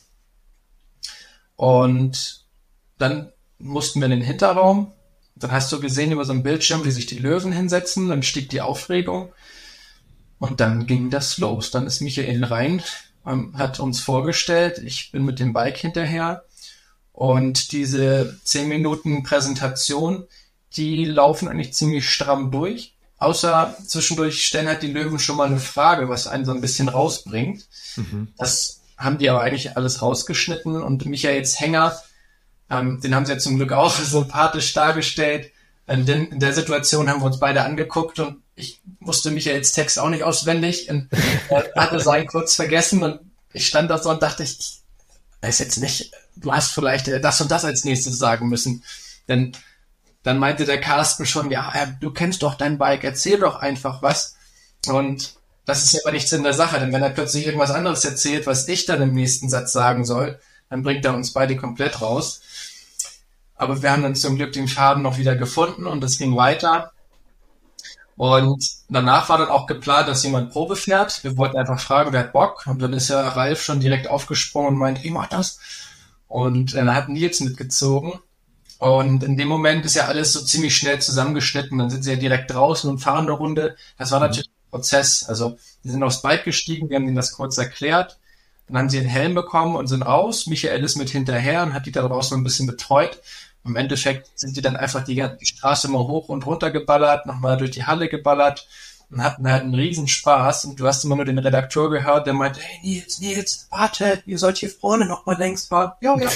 Und dann mussten wir in den Hinterraum. Dann hast du gesehen über so einen Bildschirm, wie sich die Löwen hinsetzen. Dann stieg die Aufregung. Und dann ging das los. Dann ist Michael rein, hat uns vorgestellt. Ich bin mit dem Bike hinterher. Und diese zehn Minuten Präsentation, die laufen eigentlich ziemlich stramm durch. Außer zwischendurch stellen halt die Löwen schon mal eine Frage, was einen so ein bisschen rausbringt. Mhm. Das haben die aber eigentlich alles rausgeschnitten. Und Michaels Hänger, ähm, den haben sie ja zum Glück auch sympathisch dargestellt. In, den, in der Situation haben wir uns beide angeguckt und ich wusste Michaels Text auch nicht auswendig und äh, hatte seinen kurz vergessen. Und ich stand da so und dachte, ich, ich weiß jetzt nicht, du hast vielleicht das und das als nächstes sagen müssen. Denn dann meinte der Carsten schon, ja, du kennst doch dein Bike, erzähl doch einfach was. Und das ist ja aber nichts in der Sache, denn wenn er plötzlich irgendwas anderes erzählt, was ich dann im nächsten Satz sagen soll, dann bringt er uns beide komplett raus. Aber wir haben dann zum Glück den Faden noch wieder gefunden und es ging weiter. Und danach war dann auch geplant, dass jemand Probe fährt. Wir wollten einfach fragen, wer hat Bock? Und dann ist ja Ralf schon direkt aufgesprungen und meint, ich mach das. Und dann hat Nils mitgezogen. Und in dem Moment ist ja alles so ziemlich schnell zusammengeschnitten. Dann sind sie ja direkt draußen und fahren eine Runde. Das war natürlich ein Prozess. Also die sind aufs Bike gestiegen, wir haben ihnen das kurz erklärt. Dann haben sie einen Helm bekommen und sind raus. Michael ist mit hinterher und hat die da draußen ein bisschen betreut. Im Endeffekt sind die dann einfach die, die Straße mal hoch und runter geballert, nochmal durch die Halle geballert und hatten halt einen riesen Spaß. Und du hast immer nur den Redakteur gehört, der meinte, hey Nils, Nils, warte, ihr sollt hier vorne nochmal längs fahren. Ja, ja.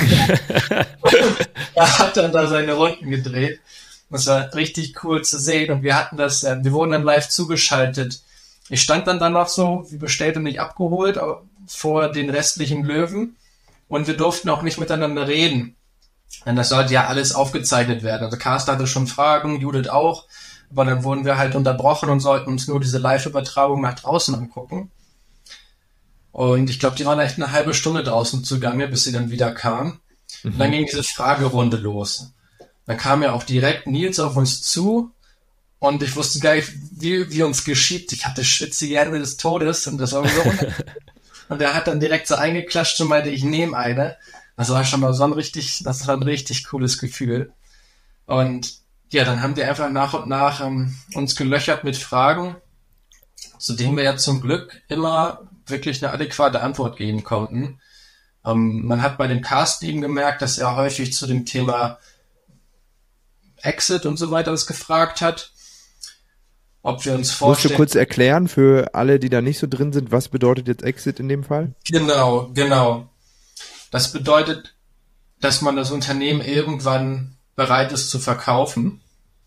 Er hat dann da seine Runden gedreht. Das war richtig cool zu sehen. Und wir hatten das, wir wurden dann live zugeschaltet. Ich stand dann danach so, wie bestellt und nicht abgeholt, vor den restlichen Löwen. Und wir durften auch nicht miteinander reden. Denn das sollte ja alles aufgezeichnet werden. Also Carsten hatte schon Fragen, Judith auch. Aber dann wurden wir halt unterbrochen und sollten uns nur diese Live-Übertragung nach draußen angucken. Und ich glaube, die waren echt eine halbe Stunde draußen zugange, bis sie dann wieder kamen. Mhm. Und dann ging diese Fragerunde los. Dann kam ja auch direkt Nils auf uns zu. Und ich wusste gar nicht, wie, wie uns geschieht. Ich hatte schwitzige Hände des Todes. Und das war so. Und er hat dann direkt so eingeklatscht und meinte, ich nehme eine. Das war schon mal so ein richtig, das war ein richtig cooles Gefühl. Und ja, dann haben die einfach nach und nach ähm, uns gelöchert mit Fragen, zu denen wir ja zum Glück immer wirklich eine adäquate Antwort geben konnten. Ähm, man hat bei dem Cast eben gemerkt, dass er häufig zu dem Thema Exit und so weiter das gefragt hat. Ob wir uns vorstellen... Musst du kurz erklären für alle, die da nicht so drin sind, was bedeutet jetzt Exit in dem Fall? Genau, genau. Das bedeutet, dass man das Unternehmen irgendwann bereit ist zu verkaufen.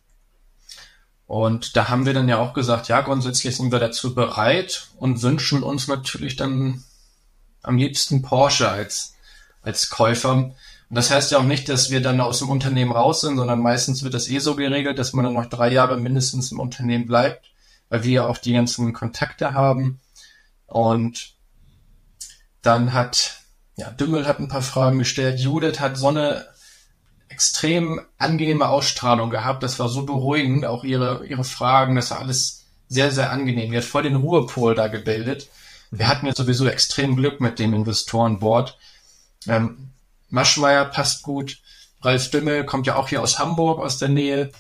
Und da haben wir dann ja auch gesagt, ja, grundsätzlich sind wir dazu bereit und wünschen uns natürlich dann am liebsten Porsche als, als Käufer. Und das heißt ja auch nicht, dass wir dann aus dem Unternehmen raus sind, sondern meistens wird das eh so geregelt, dass man dann noch drei Jahre mindestens im Unternehmen bleibt, weil wir ja auch die ganzen Kontakte haben. Und dann hat... Ja, Dümmel hat ein paar Fragen gestellt. Judith hat so eine extrem angenehme Ausstrahlung gehabt. Das war so beruhigend, auch ihre ihre Fragen. Das war alles sehr, sehr angenehm. Die hat voll den Ruhepol da gebildet. Wir hatten ja sowieso extrem Glück mit dem Investorenboard. Ähm, Maschmeyer passt gut. Ralf Dümmel kommt ja auch hier aus Hamburg, aus der Nähe.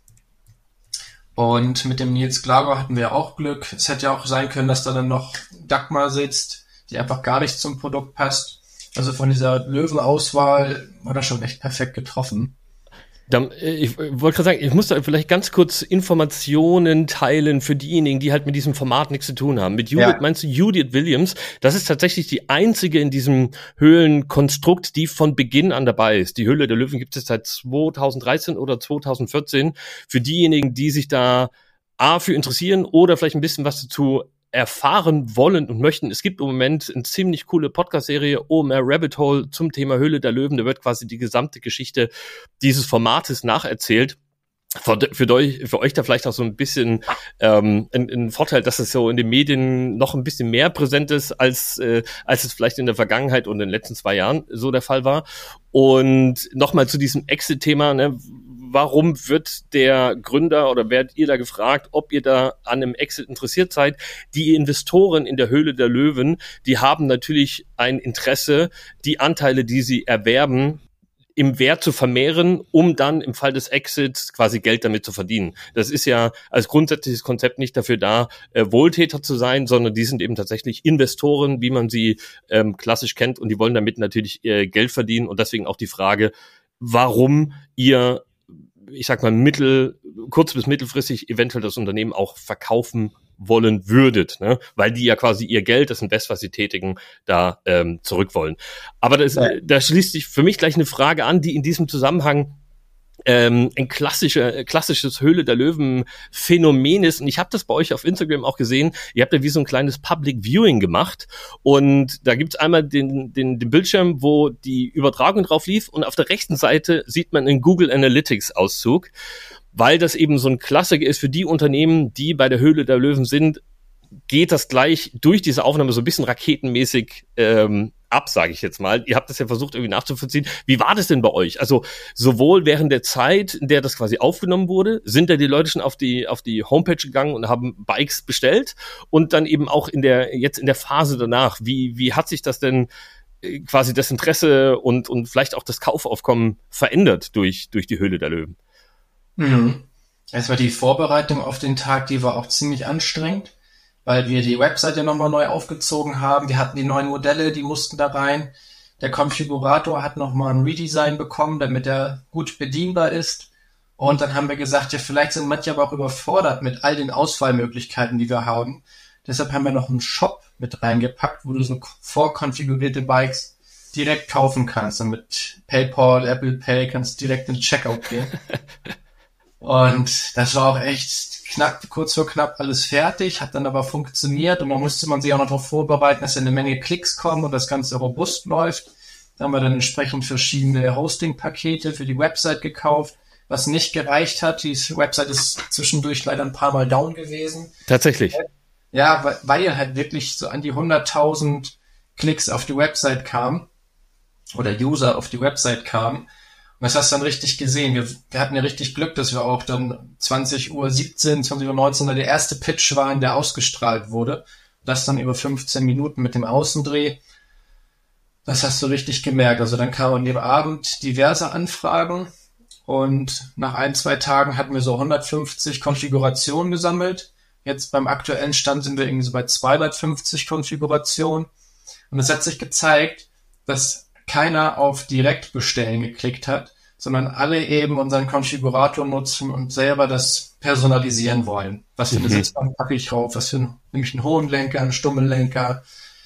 Und mit dem Nils Glager hatten wir auch Glück. Es hätte ja auch sein können, dass da dann noch Dagmar sitzt, die einfach gar nicht zum Produkt passt. Also von dieser Löwenauswahl war das schon echt perfekt getroffen. Dann, ich wollte gerade sagen, ich muss da vielleicht ganz kurz Informationen teilen für diejenigen, die halt mit diesem Format nichts zu tun haben. Mit Judith, ja. Meinst du Judith Williams? Das ist tatsächlich die einzige in diesem Höhlenkonstrukt, die von Beginn an dabei ist. Die Höhle der Löwen gibt es seit zweitausenddreizehn oder zweitausendvierzehn. Für diejenigen, die sich da A für interessieren oder vielleicht ein bisschen was dazu erfahren wollen und möchten. Es gibt im Moment eine ziemlich coole Podcast-Serie, O M R Rabbit Hole, zum Thema Höhle der Löwen. Da wird quasi die gesamte Geschichte dieses Formates nacherzählt. Für, für, euch, für euch da vielleicht auch so ein bisschen ähm, ein, ein Vorteil, dass es so in den Medien noch ein bisschen mehr präsent ist, als, äh, als es vielleicht in der Vergangenheit und in den letzten zwei Jahren so der Fall war. Und nochmal zu diesem Exit-Thema, ne? Warum wird der Gründer oder werdet ihr da gefragt, ob ihr da an einem Exit interessiert seid? Die Investoren in der Höhle der Löwen, die haben natürlich ein Interesse, die Anteile, die sie erwerben, im Wert zu vermehren, um dann im Fall des Exits quasi Geld damit zu verdienen. Das ist ja als grundsätzliches Konzept nicht dafür da, äh, Wohltäter zu sein, sondern die sind eben tatsächlich Investoren, wie man sie ähm, klassisch kennt, und die wollen damit natürlich äh, Geld verdienen, und deswegen auch die Frage, warum ihr, ich sag mal, mittel, kurz- bis mittelfristig eventuell das Unternehmen auch verkaufen wollen würdet, ne? Weil die ja quasi ihr Geld, das Invest, was sie tätigen, da ähm, zurück wollen. Aber das, ja. Da schließt sich für mich gleich eine Frage an, die in diesem Zusammenhang ähm, ein klassischer, klassisches Höhle der Löwen Phänomen ist. Und ich habe das bei euch auf Instagram auch gesehen. Ihr habt ja wie so ein kleines Public Viewing gemacht. Und da gibt's einmal den, den, den Bildschirm, wo die Übertragung drauf lief. Und auf der rechten Seite sieht man einen Google Analytics Auszug, weil das eben so ein Klassiker ist für die Unternehmen, die bei der Höhle der Löwen sind. Geht das gleich durch diese Aufnahme so ein bisschen raketenmäßig ähm, ab, sage ich jetzt mal. Ihr habt das ja versucht irgendwie nachzuvollziehen. Wie war das denn bei euch? Also sowohl während der Zeit, in der das quasi aufgenommen wurde, sind da die Leute schon auf die auf die Homepage gegangen und haben Bikes bestellt und dann eben auch in der jetzt in der Phase danach. Wie wie hat sich das denn äh, quasi das Interesse und und vielleicht auch das Kaufaufkommen verändert durch durch die Höhle der Löwen? Mhm. Es war die Vorbereitung auf den Tag, die war auch ziemlich anstrengend, weil wir die Website ja nochmal neu aufgezogen haben. Wir hatten die neuen Modelle, die mussten da rein. Der Konfigurator hat nochmal ein Redesign bekommen, damit er gut bedienbar ist. Und dann haben wir gesagt, ja, vielleicht sind manche aber auch überfordert mit all den Auswahlmöglichkeiten, die wir haben. Deshalb haben wir noch einen Shop mit reingepackt, wo du so vorkonfigurierte Bikes direkt kaufen kannst. Und mit PayPal, Apple Pay kannst du direkt in den Checkout gehen. Und das war auch echt knapp, kurz vor knapp alles fertig, hat dann aber funktioniert und dann musste man sich auch noch darauf vorbereiten, dass eine Menge Klicks kommen und das Ganze robust läuft. Da haben wir dann entsprechend verschiedene Hosting-Pakete für die Website gekauft, was nicht gereicht hat. Die Website ist zwischendurch leider ein paar Mal down gewesen. Tatsächlich? Ja, weil, weil halt wirklich so an die hunderttausend Klicks auf die Website kam oder User auf die Website kamen. Und das hast du dann richtig gesehen. Wir, wir hatten ja richtig Glück, dass wir auch dann zwanzig Uhr siebzehn, zwanzig Uhr neunzehn der erste Pitch waren, der ausgestrahlt wurde. Das dann über fünfzehn Minuten mit dem Außendreh. Das hast du richtig gemerkt. Also dann kamen an dem Abend diverse Anfragen und nach ein, zwei Tagen hatten wir so hundertfünfzig Konfigurationen gesammelt. Jetzt beim aktuellen Stand sind wir irgendwie so bei zweihundertfünfzig Konfigurationen. Und es hat sich gezeigt, dass keiner auf Direktbestellen geklickt hat, sondern alle eben unseren Konfigurator nutzen und selber das personalisieren wollen. Was für eine mhm. Sitzbank packe ich drauf, was für ein, nämlich einen hohen Lenker, einen stummen Lenker.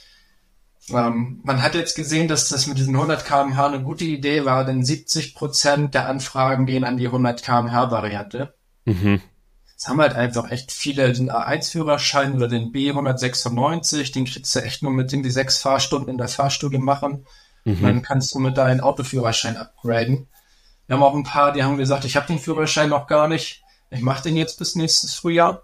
Ähm, man hat jetzt gesehen, dass das mit diesen hundert Kilometer pro Stunde eine gute Idee war, denn siebzig Prozent der Anfragen gehen an die hundert Kilometer pro Stunde Variante. Mhm. Es haben halt einfach echt viele den A eins Führerschein oder den B hundertsechsundneunzig, den kriegst du echt nur mit den die sechs Fahrstunden in der Fahrschule machen. Mhm. Dann kannst du mit deinem Autoführerschein upgraden. Wir haben auch ein paar, die haben gesagt, ich habe den Führerschein noch gar nicht. Ich mache den jetzt bis nächstes Frühjahr.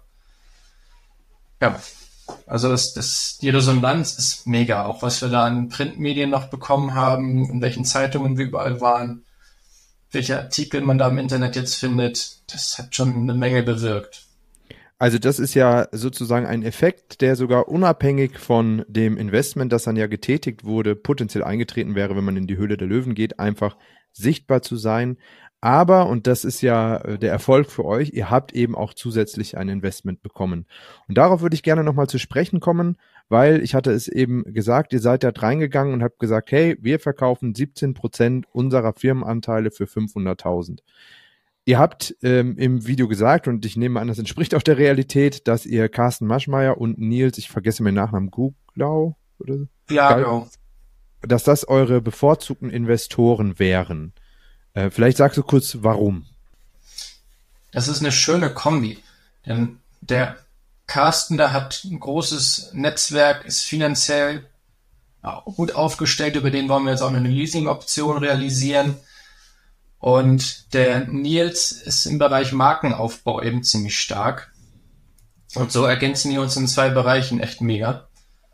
Ja, also das, das, die Resonanz ist mega. Auch was wir da an Printmedien noch bekommen haben, in welchen Zeitungen wir überall waren, welche Artikel man da im Internet jetzt findet, das hat schon eine Menge bewirkt. Also das ist ja sozusagen ein Effekt, der sogar unabhängig von dem Investment, das dann ja getätigt wurde, potenziell eingetreten wäre, wenn man in die Höhle der Löwen geht, einfach sichtbar zu sein. Aber, und das ist ja der Erfolg für euch, ihr habt eben auch zusätzlich ein Investment bekommen. Und darauf würde ich gerne nochmal zu sprechen kommen, weil ich hatte es eben gesagt, ihr seid da reingegangen und habt gesagt, hey, wir verkaufen siebzehn Prozent unserer Firmenanteile für fünfhunderttausend. Ihr habt ähm, im Video gesagt, und ich nehme an, das entspricht auch der Realität, dass ihr Carsten Maschmeyer und Nils, ich vergesse meinen Nachnamen, Guglau, oder so? Ja, genau. Dass das eure bevorzugten Investoren wären. Äh, vielleicht sagst du kurz, warum. Das ist eine schöne Kombi, denn der Carsten, der hat ein großes Netzwerk, ist finanziell gut aufgestellt, über den wollen wir jetzt auch eine Leasing-Option realisieren. Und der Nils ist im Bereich Markenaufbau eben ziemlich stark. Und so ergänzen wir uns in zwei Bereichen echt mega.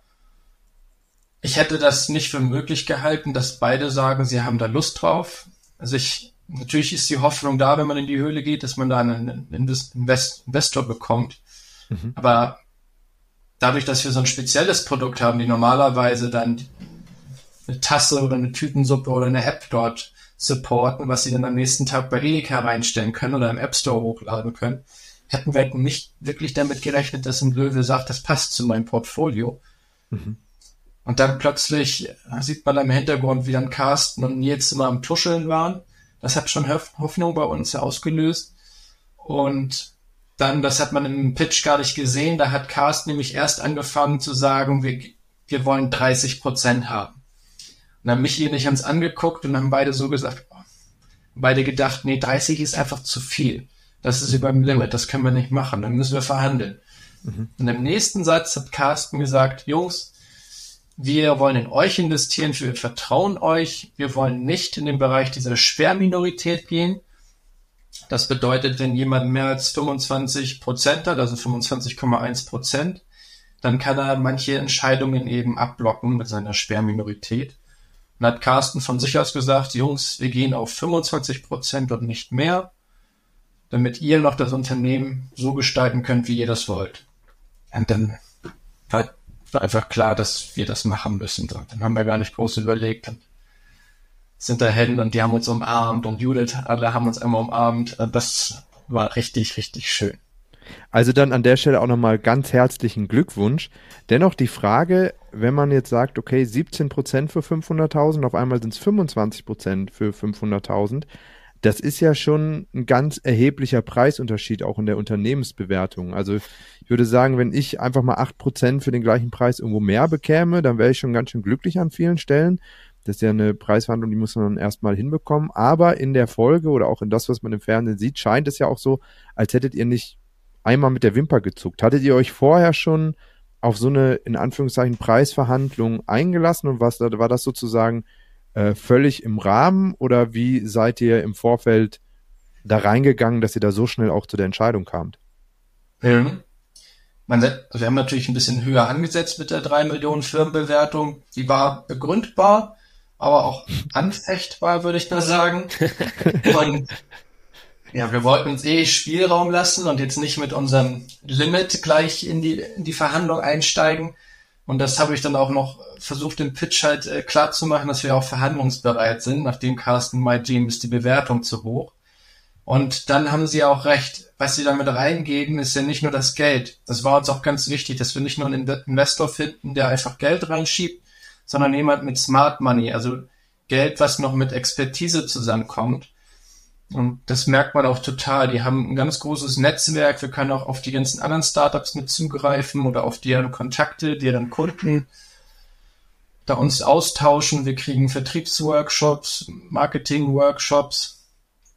Ich hätte das nicht für möglich gehalten, dass beide sagen, sie haben da Lust drauf. Also ich, natürlich ist die Hoffnung da, wenn man in die Höhle geht, dass man da einen Invest- Investor bekommt. Mhm. Aber dadurch, dass wir so ein spezielles Produkt haben, die normalerweise dann eine Tasse oder eine Tütensuppe oder eine App dort supporten, was sie dann am nächsten Tag bei Edeka reinstellen können oder im App Store hochladen können, hätten wir nicht wirklich damit gerechnet, dass ein Löwe sagt, das passt zu meinem Portfolio. Mhm. Und dann plötzlich sieht man im Hintergrund, wie dann Carsten und Nils immer am Tuscheln waren. Das hat schon Hoffnung bei uns ausgelöst. Und dann, das hat man im Pitch gar nicht gesehen, da hat Carsten nämlich erst angefangen zu sagen, wir, wir wollen dreißig Prozent haben. Und dann haben Michi und ich uns angeguckt und haben beide so gesagt, oh, beide gedacht, nee, dreißig ist einfach zu viel. Das ist über dem Limit, das können wir nicht machen, dann müssen wir verhandeln. Mhm. Und im nächsten Satz hat Carsten gesagt, Jungs, wir wollen in euch investieren, wir vertrauen euch, wir wollen nicht in den Bereich dieser Schwerminorität gehen. Das bedeutet, wenn jemand mehr als fünfundzwanzig Prozent hat, also fünfundzwanzig Komma eins Prozent, dann kann er manche Entscheidungen eben abblocken mit seiner Sperrminorität. Und hat Carsten von sich aus gesagt, Jungs, wir gehen auf fünfundzwanzig Prozent und nicht mehr, damit ihr noch das Unternehmen so gestalten könnt, wie ihr das wollt. Und dann war einfach klar, dass wir das machen müssen. Dann haben wir gar nicht groß überlegt. Dann sind da hin und die haben uns umarmt und Judith, alle haben uns einmal umarmt. Das war richtig, richtig schön. Also dann an der Stelle auch nochmal ganz herzlichen Glückwunsch. Dennoch die Frage, wenn man jetzt sagt, okay, siebzehn Prozent für fünfhunderttausend, auf einmal sind es fünfundzwanzig Prozent für fünfhunderttausend, das ist ja schon ein ganz erheblicher Preisunterschied auch in der Unternehmensbewertung. Also ich würde sagen, wenn ich einfach mal acht Prozent für den gleichen Preis irgendwo mehr bekäme, dann wäre ich schon ganz schön glücklich an vielen Stellen. Das ist ja eine Preisverhandlung, die muss man dann erstmal hinbekommen. Aber in der Folge oder auch in das, was man im Fernsehen sieht, scheint es ja auch so, als hättet ihr nicht einmal mit der Wimper gezuckt. Hattet ihr euch vorher schon auf so eine, in Anführungszeichen, Preisverhandlung eingelassen und was, war das sozusagen äh, völlig im Rahmen oder wie seid ihr im Vorfeld da reingegangen, dass ihr da so schnell auch zu der Entscheidung kamt? Mhm. Man, wir haben natürlich ein bisschen höher angesetzt mit der drei Millionen Firmenbewertung. Die war begründbar, aber auch anfechtbar, würde ich da sagen. Und ja, wir wollten uns eh Spielraum lassen und jetzt nicht mit unserem Limit gleich in die, in die Verhandlung einsteigen. Und das habe ich dann auch noch versucht, im Pitch halt äh, klar zu machen, dass wir auch verhandlungsbereit sind, nachdem Carsten meint, ihm ist die Bewertung zu hoch. Und dann haben sie auch recht. Was sie damit reingeben, ist ja nicht nur das Geld. Das war uns auch ganz wichtig, dass wir nicht nur einen Investor finden, der einfach Geld reinschiebt, sondern jemand mit Smart Money, also Geld, was noch mit Expertise zusammenkommt. Und das merkt man auch total. Die haben ein ganz großes Netzwerk. Wir können auch auf die ganzen anderen Startups mit zugreifen oder auf deren Kontakte, deren Kunden da uns austauschen. Wir kriegen Vertriebsworkshops, Marketingworkshops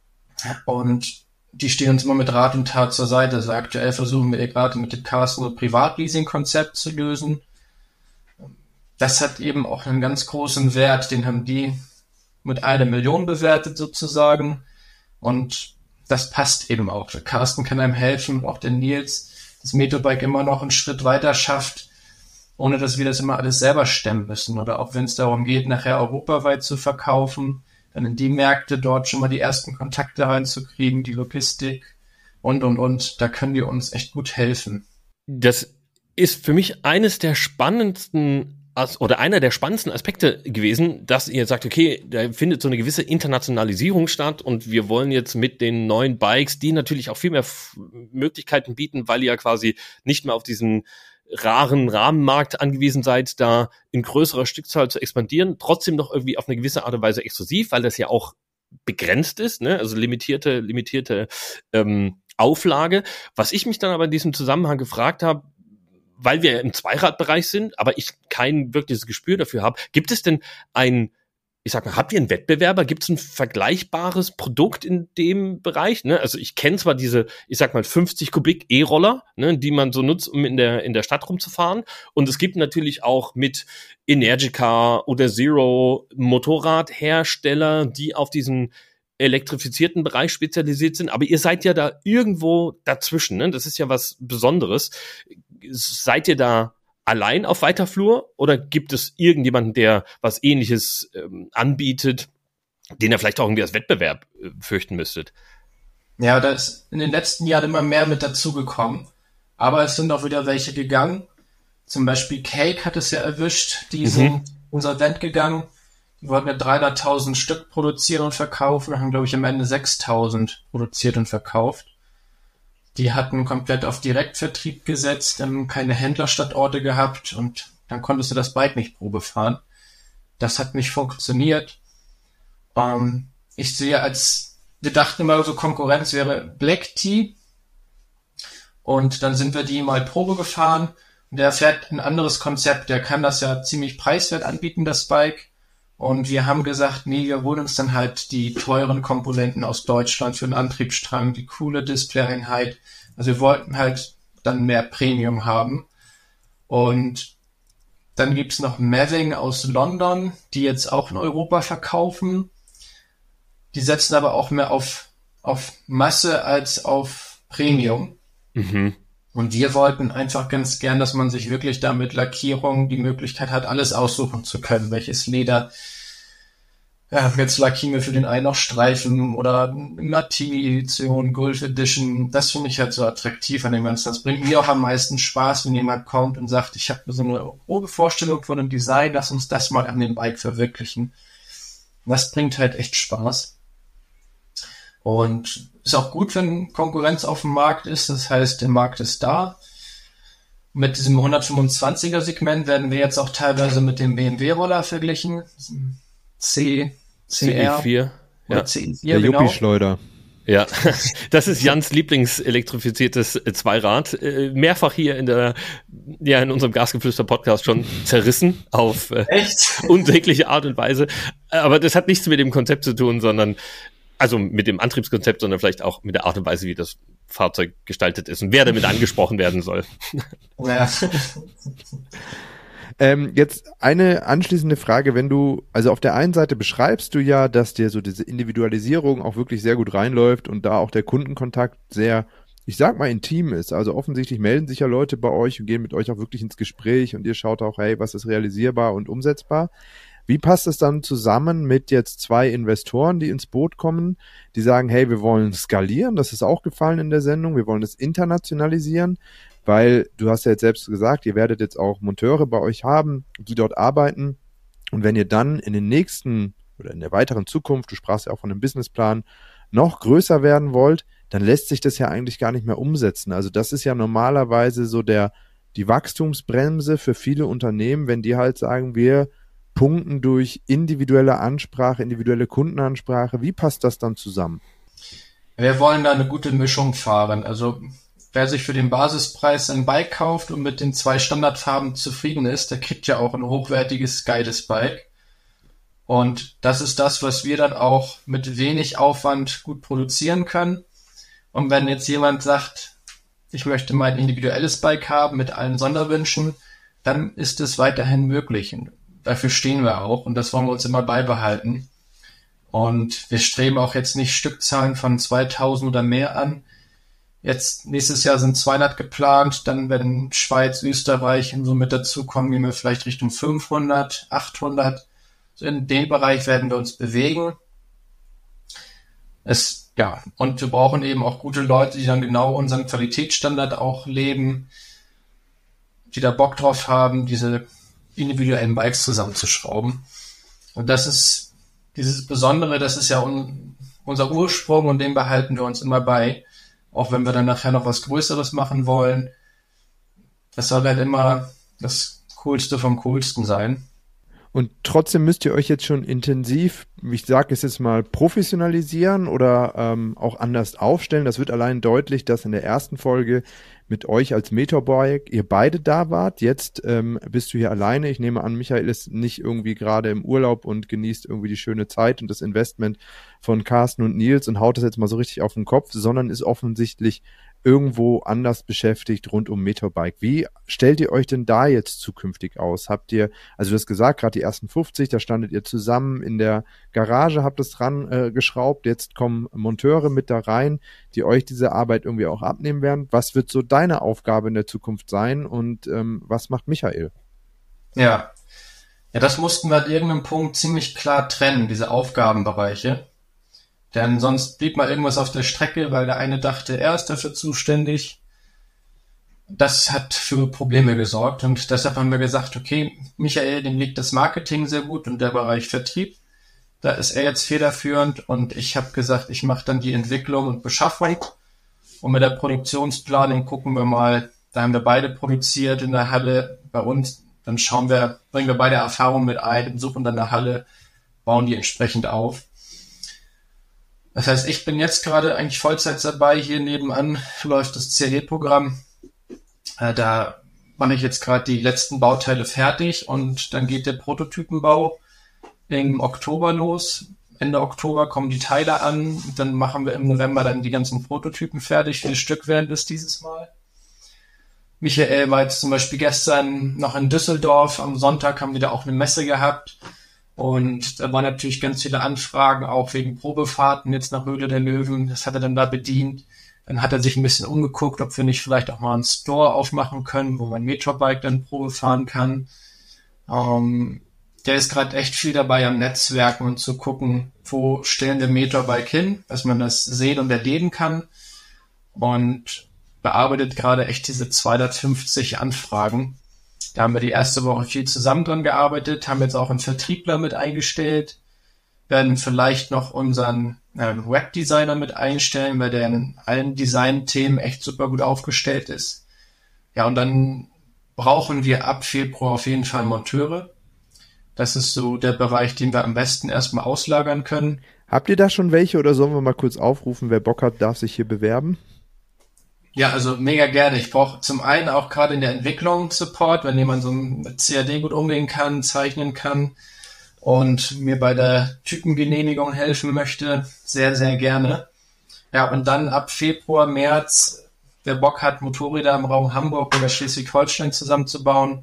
und die stehen uns immer mit Rat und Tat zur Seite. Also aktuell versuchen wir gerade mit dem Carsten ein Privatleasing-Konzept zu lösen. Das hat eben auch einen ganz großen Wert. Den haben die mit einer Million bewertet sozusagen. Und das passt eben auch. Der Carsten kann einem helfen, auch der Nils, das Metobike immer noch einen Schritt weiter schafft, ohne dass wir das immer alles selber stemmen müssen. Oder auch wenn es darum geht, nachher europaweit zu verkaufen, dann in die Märkte dort schon mal die ersten Kontakte reinzukriegen, die Logistik und, und, und. Da können die uns echt gut helfen. Das ist für mich eines der spannendsten oder einer der spannendsten Aspekte gewesen, dass ihr sagt, okay, da findet so eine gewisse Internationalisierung statt und wir wollen jetzt mit den neuen Bikes, die natürlich auch viel mehr F- Möglichkeiten bieten, weil ihr ja quasi nicht mehr auf diesen raren Rahmenmarkt angewiesen seid, da in größerer Stückzahl zu expandieren, trotzdem noch irgendwie auf eine gewisse Art und Weise exklusiv, weil das ja auch begrenzt ist, ne? Also limitierte, limitierte ähm, Auflage. Was ich mich dann aber in diesem Zusammenhang gefragt habe, weil wir im Zweiradbereich sind, aber ich kein wirkliches Gespür dafür habe, gibt es denn ein, ich sag mal, habt ihr einen Wettbewerber? Gibt es ein vergleichbares Produkt in dem Bereich? Ne? Also ich kenne zwar diese, ich sag mal, fünfzig Kubik E-Roller, ne, die man so nutzt, um in der in der Stadt rumzufahren. Und es gibt natürlich auch mit Energica oder Zero Motorradhersteller, die auf diesen elektrifizierten Bereich spezialisiert sind. Aber ihr seid ja da irgendwo dazwischen. Ne? Das ist ja was Besonderes. Seid ihr da allein auf weiter Flur oder gibt es irgendjemanden, der was Ähnliches ähm, anbietet, den ihr vielleicht auch irgendwie als Wettbewerb äh, fürchten müsstet? Ja, da ist in den letzten Jahren immer mehr mit dazugekommen. Aber es sind auch wieder welche gegangen. Zum Beispiel Cake hat es ja erwischt. Die sind mhm. insolvent gegangen. Die wollten ja dreihunderttausend Stück produzieren und verkaufen. Wir haben, glaube ich, am Ende sechstausend produziert und verkauft. Die hatten komplett auf Direktvertrieb gesetzt, haben keine Händlerstandorte gehabt und dann konntest du das Bike nicht Probe fahren. Das hat nicht funktioniert. Ähm, ich sehe als, wir dachten immer so, Konkurrenz wäre Black Tea und dann sind wir die mal Probe gefahren und der fährt ein anderes Konzept, der kann das ja ziemlich preiswert anbieten, das Bike. Und wir haben gesagt, nee, wir holen uns dann halt die teuren Komponenten aus Deutschland für den Antriebsstrang, die coole Displayeinheit. Also wir wollten halt dann mehr Premium haben. Und dann gibt's noch Maving aus London, die jetzt auch in Europa verkaufen. Die setzen aber auch mehr auf, auf Masse als auf Premium. Mhm. Und wir wollten einfach ganz gern, dass man sich wirklich da mit Lackierung die Möglichkeit hat, alles aussuchen zu können. Welches Leder, ja, jetzt lackieren wir für den einen noch Streifen oder Martini-Edition, Gulf Edition. Das finde ich halt so attraktiv an dem Ganzen. Das bringt mir auch am meisten Spaß, wenn jemand kommt und sagt, ich habe so eine grobe Vorstellung von einem Design, lass uns das mal an dem Bike verwirklichen. Das bringt halt echt Spaß. Und ist auch gut, wenn Konkurrenz auf dem Markt ist. Das heißt, der Markt ist da. Mit diesem hundertfünfundzwanziger Segment werden wir jetzt auch teilweise mit dem B M W-Roller verglichen. C, C R C E vier. Ja. C E vier, der genau. Yuppie-Schleuder. Ja, das ist Jans Lieblingselektrifiziertes Zweirad. Äh, Mehrfach hier in der, ja, in unserem Gasgeflüster-Podcast schon zerrissen auf äh, Echt? unsägliche Art und Weise. Aber das hat nichts mit dem Konzept zu tun, sondern also mit dem Antriebskonzept, sondern vielleicht auch mit der Art und Weise, wie das Fahrzeug gestaltet ist und wer damit angesprochen werden soll. Ja. Ähm, jetzt eine anschließende Frage, wenn du, also auf der einen Seite beschreibst du ja, dass dir so diese Individualisierung auch wirklich sehr gut reinläuft und da auch der Kundenkontakt sehr, ich sag mal, intim ist. Also offensichtlich melden sich ja Leute bei euch und gehen mit euch auch wirklich ins Gespräch und ihr schaut auch, hey, was ist realisierbar und umsetzbar? Wie passt es dann zusammen mit jetzt zwei Investoren, die ins Boot kommen, die sagen, hey, wir wollen skalieren, das ist auch gefallen in der Sendung, wir wollen es internationalisieren, weil du hast ja jetzt selbst gesagt, ihr werdet jetzt auch Monteure bei euch haben, die dort arbeiten und wenn ihr dann in den nächsten oder in der weiteren Zukunft, du sprachst ja auch von einem Businessplan, noch größer werden wollt, dann lässt sich das ja eigentlich gar nicht mehr umsetzen. Also das ist ja normalerweise so der die Wachstumsbremse für viele Unternehmen, wenn die halt sagen, wir punkten durch individuelle Ansprache, individuelle Kundenansprache. Wie passt das dann zusammen? Wir wollen da eine gute Mischung fahren. Also wer sich für den Basispreis ein Bike kauft und mit den zwei Standardfarben zufrieden ist, der kriegt ja auch ein hochwertiges, geiles Bike. Und das ist das, was wir dann auch mit wenig Aufwand gut produzieren können. Und wenn jetzt jemand sagt, ich möchte mein individuelles Bike haben mit allen Sonderwünschen, dann ist es weiterhin möglich. Dafür stehen wir auch und das wollen wir uns immer beibehalten. Und wir streben auch jetzt nicht Stückzahlen von zweitausend oder mehr an. Jetzt nächstes Jahr sind zweihundert geplant, dann werden Schweiz, Österreich und so mit dazukommen, gehen wir vielleicht Richtung fünfhundert, achthundert. So in dem Bereich werden wir uns bewegen. Es, ja, und wir brauchen eben auch gute Leute, die dann genau unseren Qualitätsstandard auch leben, die da Bock drauf haben, diese individuellen Bikes zusammenzuschrauben. Und das ist dieses Besondere, das ist ja un, unser Ursprung und den behalten wir uns immer bei. Auch wenn wir dann nachher noch was Größeres machen wollen. Das soll halt immer das Coolste vom Coolsten sein. Und trotzdem müsst ihr euch jetzt schon intensiv, ich sage es jetzt mal, professionalisieren oder ähm, auch anders aufstellen. Das wird allein deutlich, dass in der ersten Folge mit euch als Meteorbike ihr beide da wart. Jetzt ähm, bist du hier alleine. Ich nehme an, Michael ist nicht irgendwie gerade im Urlaub und genießt irgendwie die schöne Zeit und das Investment von Carsten und Nils und haut das jetzt mal so richtig auf den Kopf, sondern ist offensichtlich irgendwo anders beschäftigt rund um Meteorbike. Wie stellt ihr euch denn da jetzt zukünftig aus? Habt ihr, also du hast gesagt, gerade die ersten fünfzig, da standet ihr zusammen in der Garage, habt es dran äh, geschraubt, jetzt kommen Monteure mit da rein, die euch diese Arbeit irgendwie auch abnehmen werden. Was wird so deine Aufgabe in der Zukunft sein und ähm, was macht Michael? Ja. Ja, das mussten wir an irgendeinem Punkt ziemlich klar trennen, diese Aufgabenbereiche. Denn sonst blieb mal irgendwas auf der Strecke, weil der eine dachte, er ist dafür zuständig. Das hat für Probleme gesorgt und deshalb haben wir gesagt, okay, Michael, dem liegt das Marketing sehr gut und der Bereich Vertrieb. Da ist er jetzt federführend und ich habe gesagt, ich mache dann die Entwicklung und Beschaffung. Und mit der Produktionsplanung gucken wir mal, da haben wir beide produziert in der Halle bei uns. Dann schauen wir, bringen wir beide Erfahrungen mit ein, suchen dann eine Halle, bauen die entsprechend auf. Das heißt, ich bin jetzt gerade eigentlich Vollzeit dabei. Hier nebenan läuft das C A D-Programm. Äh, da mache ich jetzt gerade die letzten Bauteile fertig und dann geht der Prototypenbau im Oktober los. Ende Oktober kommen die Teile an. Dann machen wir im November dann die ganzen Prototypen fertig. Vier Stück werden das dieses Mal. Michael war jetzt zum Beispiel gestern noch in Düsseldorf. Am Sonntag haben wir da auch eine Messe gehabt. Und da waren natürlich ganz viele Anfragen, auch wegen Probefahrten jetzt nach Höhle der Löwen. Das hat er dann da bedient. Dann hat er sich ein bisschen umgeguckt, ob wir nicht vielleicht auch mal einen Store aufmachen können, wo man Metrobike dann Probe fahren kann. Ähm, der ist gerade echt viel dabei am Netzwerken und zu gucken, wo stellen wir Metrobike hin, dass man das sehen und erleben kann. Und bearbeitet gerade echt diese zweihundertfünfzig Anfragen. Da haben wir die erste Woche viel zusammen dran gearbeitet, haben jetzt auch einen Vertriebler mit eingestellt, werden vielleicht noch unseren äh, Webdesigner mit einstellen, weil der in allen Design-Themen echt super gut aufgestellt ist. Ja, und dann brauchen wir ab Februar auf jeden Fall Monteure. Das ist so der Bereich, den wir am besten erstmal auslagern können. Habt ihr da schon welche oder sollen wir mal kurz aufrufen, wer Bock hat, darf sich hier bewerben? Ja, also mega gerne. Ich brauche zum einen auch gerade in der Entwicklung Support, wenn jemand so mit C A D gut umgehen kann, zeichnen kann und mir bei der Typengenehmigung helfen möchte, sehr, sehr gerne. Ja, und dann ab Februar, März, wer Bock hat, Motorräder im Raum Hamburg oder Schleswig-Holstein zusammenzubauen,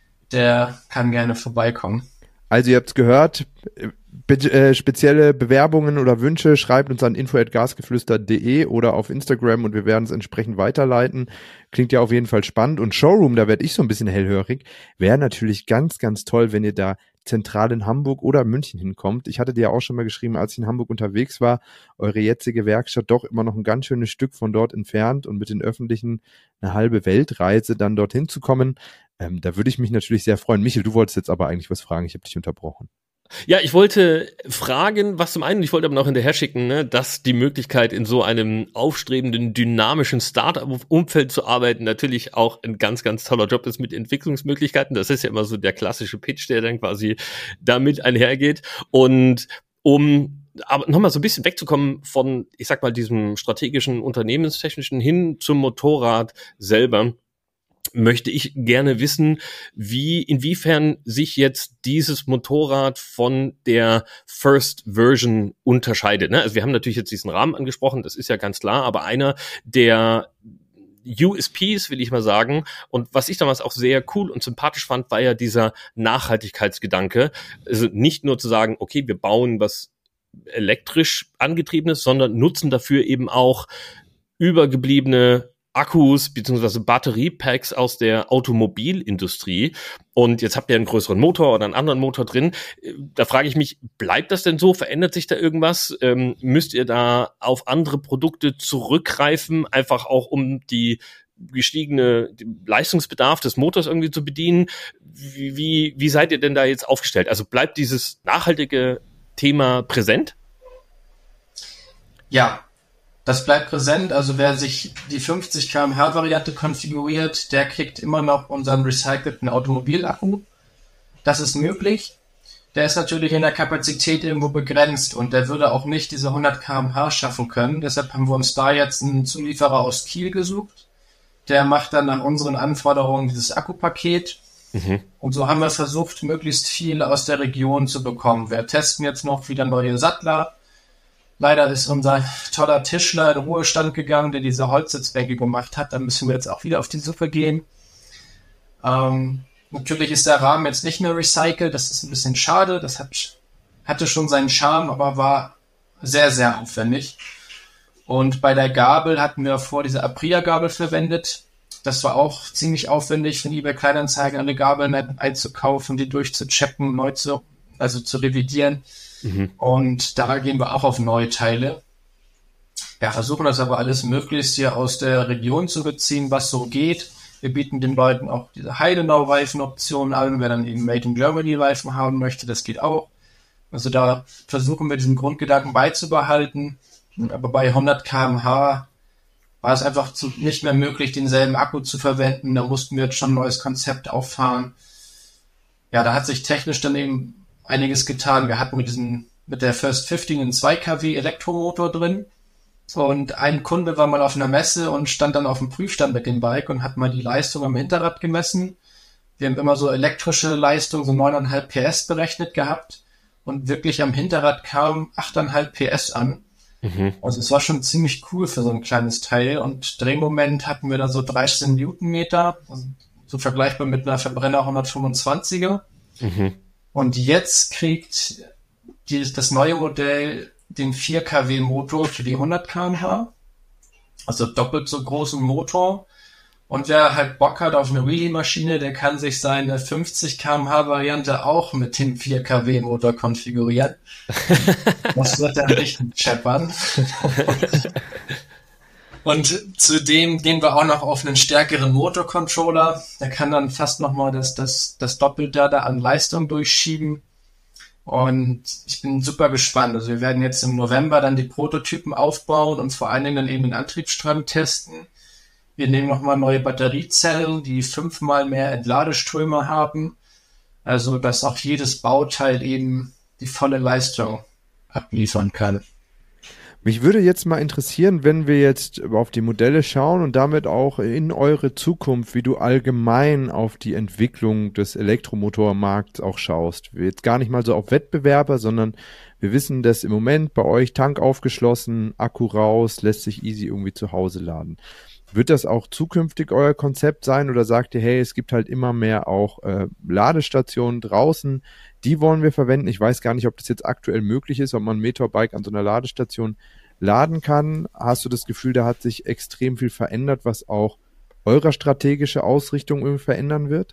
der kann gerne vorbeikommen. Also ihr habt's gehört, Be- äh, spezielle Bewerbungen oder Wünsche, schreibt uns an info at gasgeflüster punkt de oder auf Instagram und wir werden es entsprechend weiterleiten. Klingt ja auf jeden Fall spannend. Und Showroom, da werde ich so ein bisschen hellhörig, wäre natürlich ganz, ganz toll, wenn ihr da zentral in Hamburg oder München hinkommt. Ich hatte dir ja auch schon mal geschrieben, als ich in Hamburg unterwegs war, eure jetzige Werkstatt doch immer noch ein ganz schönes Stück von dort entfernt und mit den Öffentlichen eine halbe Weltreise dann dorthin zu kommen. Ähm, da würde ich mich natürlich sehr freuen. Michael, du wolltest jetzt aber eigentlich was fragen. Ich habe dich unterbrochen. Ja, ich wollte fragen, was zum einen, ich wollte aber noch hinterher schicken, ne, dass die Möglichkeit in so einem aufstrebenden, dynamischen Start-up-Umfeld zu arbeiten natürlich auch ein ganz, ganz toller Job ist mit Entwicklungsmöglichkeiten. Das ist ja immer so der klassische Pitch, der dann quasi damit einhergeht. Und um aber nochmal so ein bisschen wegzukommen von, ich sag mal, diesem strategischen, unternehmenstechnischen hin zum Motorrad selber, möchte ich gerne wissen, wie, inwiefern sich jetzt dieses Motorrad von der First Version unterscheidet. Ne? Also wir haben natürlich jetzt diesen Rahmen angesprochen, das ist ja ganz klar, aber einer der U S Ps, will ich mal sagen, und was ich damals auch sehr cool und sympathisch fand, war ja dieser Nachhaltigkeitsgedanke. Also nicht nur zu sagen, okay, wir bauen was elektrisch angetriebenes, sondern nutzen dafür eben auch übergebliebene Akkus bzw. Batteriepacks aus der Automobilindustrie und jetzt habt ihr einen größeren Motor oder einen anderen Motor drin. Da frage ich mich, bleibt das denn so? Verändert sich da irgendwas? Ähm, müsst ihr da auf andere Produkte zurückgreifen, einfach auch um die gestiegene Leistungsbedarf des Motors irgendwie zu bedienen? Wie, wie, wie seid ihr denn da jetzt aufgestellt? Also bleibt dieses nachhaltige Thema präsent? Ja. Das bleibt präsent, also wer sich die fünfzig Kilometer pro Stunde Variante konfiguriert, der kriegt immer noch unseren recycelten Automobilakku. Das ist möglich. Der ist natürlich in der Kapazität irgendwo begrenzt und der würde auch nicht diese hundert Kilometer pro Stunde schaffen können. Deshalb haben wir uns da jetzt einen Zulieferer aus Kiel gesucht. Der macht dann nach unseren Anforderungen dieses Akkupaket. Mhm. Und so haben wir versucht, möglichst viel aus der Region zu bekommen. Wir testen jetzt noch wieder neue Sattler. Leider ist unser toller Tischler in Ruhestand gegangen, der diese Holzsitzbänke gemacht hat. Da müssen wir jetzt auch wieder auf die Suche gehen. Ähm, natürlich ist der Rahmen jetzt nicht mehr recycelt. Das ist ein bisschen schade. Das hat, hatte schon seinen Charme, aber war sehr, sehr aufwendig. Und bei der Gabel hatten wir vor diese Aprilia-Gabel verwendet. Das war auch ziemlich aufwendig, von eBay Kleinanzeigen eine Gabel einzukaufen, die durchzuchecken, neu zu, also zu revidieren. Mhm. Und da gehen wir auch auf neue Teile. Ja, versuchen das aber alles möglichst hier aus der Region zu beziehen, was so geht. Wir bieten den Leuten auch diese Heidenau-Reifenoptionen an, wer dann eben Made in Germany Reifen haben möchte, das geht auch. Also da versuchen wir diesen Grundgedanken beizubehalten. Aber bei hundert Kilometer pro Stunde war es einfach zu, nicht mehr möglich, denselben Akku zu verwenden. Da mussten wir jetzt schon ein neues Konzept auffahren. Ja, da hat sich technisch dann eben einiges getan. Wir hatten mit diesem, mit der First fünfzig einen zwei Kilowatt Elektromotor drin. Und ein Kunde war mal auf einer Messe und stand dann auf dem Prüfstand mit dem Bike und hat mal die Leistung am Hinterrad gemessen. Wir haben immer so elektrische Leistung, so neun Komma fünf P S berechnet gehabt. Und wirklich am Hinterrad kam acht Komma fünf P S an. Mhm. Also es war schon ziemlich cool für so ein kleines Teil. Und Drehmoment hatten wir da so dreizehn Newtonmeter. Also so vergleichbar mit einer Verbrenner hundertfünfundzwanziger. Mhm. Und jetzt kriegt die, das neue Modell den vier Kilowatt Motor für die hundert Kilometer pro Stunde. also doppelt so großen Motor. Und wer halt Bock hat auf eine Wheelie-Maschine, der kann sich seine fünfzig Kilometer pro Stunde Variante auch mit dem vier Kilowatt Motor konfigurieren. Das wird dann richtig scheppern. Und zudem gehen wir auch noch auf einen stärkeren Motorcontroller. Der kann dann fast nochmal das, das, das Doppelte da an Leistung durchschieben. Und ich bin super gespannt. Also wir werden jetzt im November dann die Prototypen aufbauen und vor allen Dingen dann eben den Antriebsstrang testen. Wir nehmen nochmal neue Batteriezellen, die fünfmal mehr Entladeströme haben. Also, dass auch jedes Bauteil eben die volle Leistung abliefern kann. Mich würde jetzt mal interessieren, wenn wir jetzt auf die Modelle schauen und damit auch in eure Zukunft, wie du allgemein auf die Entwicklung des Elektromotormarkts auch schaust. Jetzt gar nicht mal so auf Wettbewerber, sondern wir wissen, dass im Moment bei euch Tank aufgeschlossen, Akku raus, lässt sich easy irgendwie zu Hause laden. Wird das auch zukünftig euer Konzept sein oder sagt ihr, hey, es gibt halt immer mehr auch äh, Ladestationen draußen, die wollen wir verwenden. Ich weiß gar nicht, ob das jetzt aktuell möglich ist, ob man ein Meteorbike an so einer Ladestation laden kann. Hast du das Gefühl, da hat sich extrem viel verändert, was auch eurer strategische Ausrichtung irgendwie verändern wird?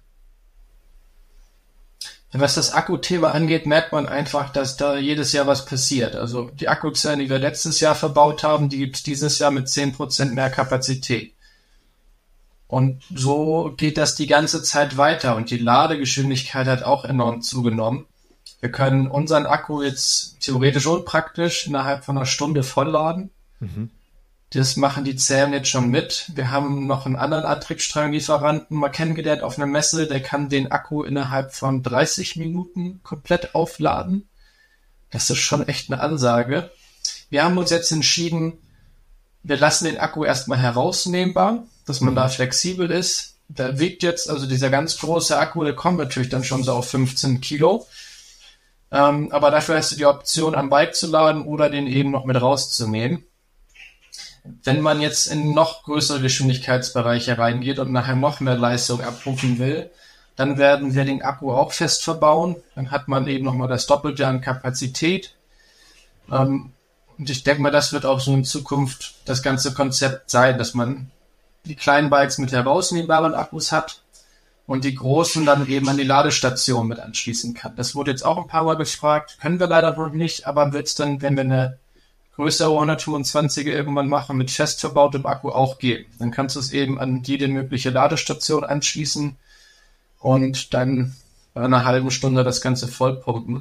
Was das Akkuthema angeht, merkt man einfach, dass da jedes Jahr was passiert. Also die Akkuzellen, die wir letztes Jahr verbaut haben, die gibt es dieses Jahr mit zehn Prozent mehr Kapazität. Und so geht das die ganze Zeit weiter und die Ladegeschwindigkeit hat auch enorm zugenommen. Wir können unseren Akku jetzt theoretisch und praktisch innerhalb von einer Stunde vollladen. Mhm. Das machen die Zellen jetzt schon mit. Wir haben noch einen anderen Antriebsstranglieferanten mal kennengelernt auf einer Messe, der kann den Akku innerhalb von dreißig Minuten komplett aufladen. Das ist schon echt eine Ansage. Wir haben uns jetzt entschieden, wir lassen den Akku erstmal herausnehmbar, dass man mhm. da flexibel ist. Der wiegt jetzt, also dieser ganz große Akku, der kommt natürlich dann schon so auf fünfzehn Kilo. Ähm, aber dafür hast du die Option, am Bike zu laden oder den eben noch mit rauszunehmen. Wenn man jetzt in noch größere Geschwindigkeitsbereiche reingeht und nachher noch mehr Leistung abrufen will, dann werden wir den Akku auch fest verbauen. Dann hat man eben nochmal das Doppelte an Kapazität. Ähm, und ich denke mal, das wird auch so in Zukunft das ganze Konzept sein, dass man die kleinen Bikes mit herausnehmbaren Akkus hat und die großen dann eben an die Ladestation mit anschließen kann. Das wurde jetzt auch ein paar Mal gefragt. Können wir leider noch nicht, aber wird es dann, wenn wir eine größere hundertfünfundzwanziger irgendwann machen, mit fest verbautem Akku auch geben. Dann kannst du es eben an jede mögliche Ladestation anschließen und dann bei einer halben Stunde das Ganze vollpumpen.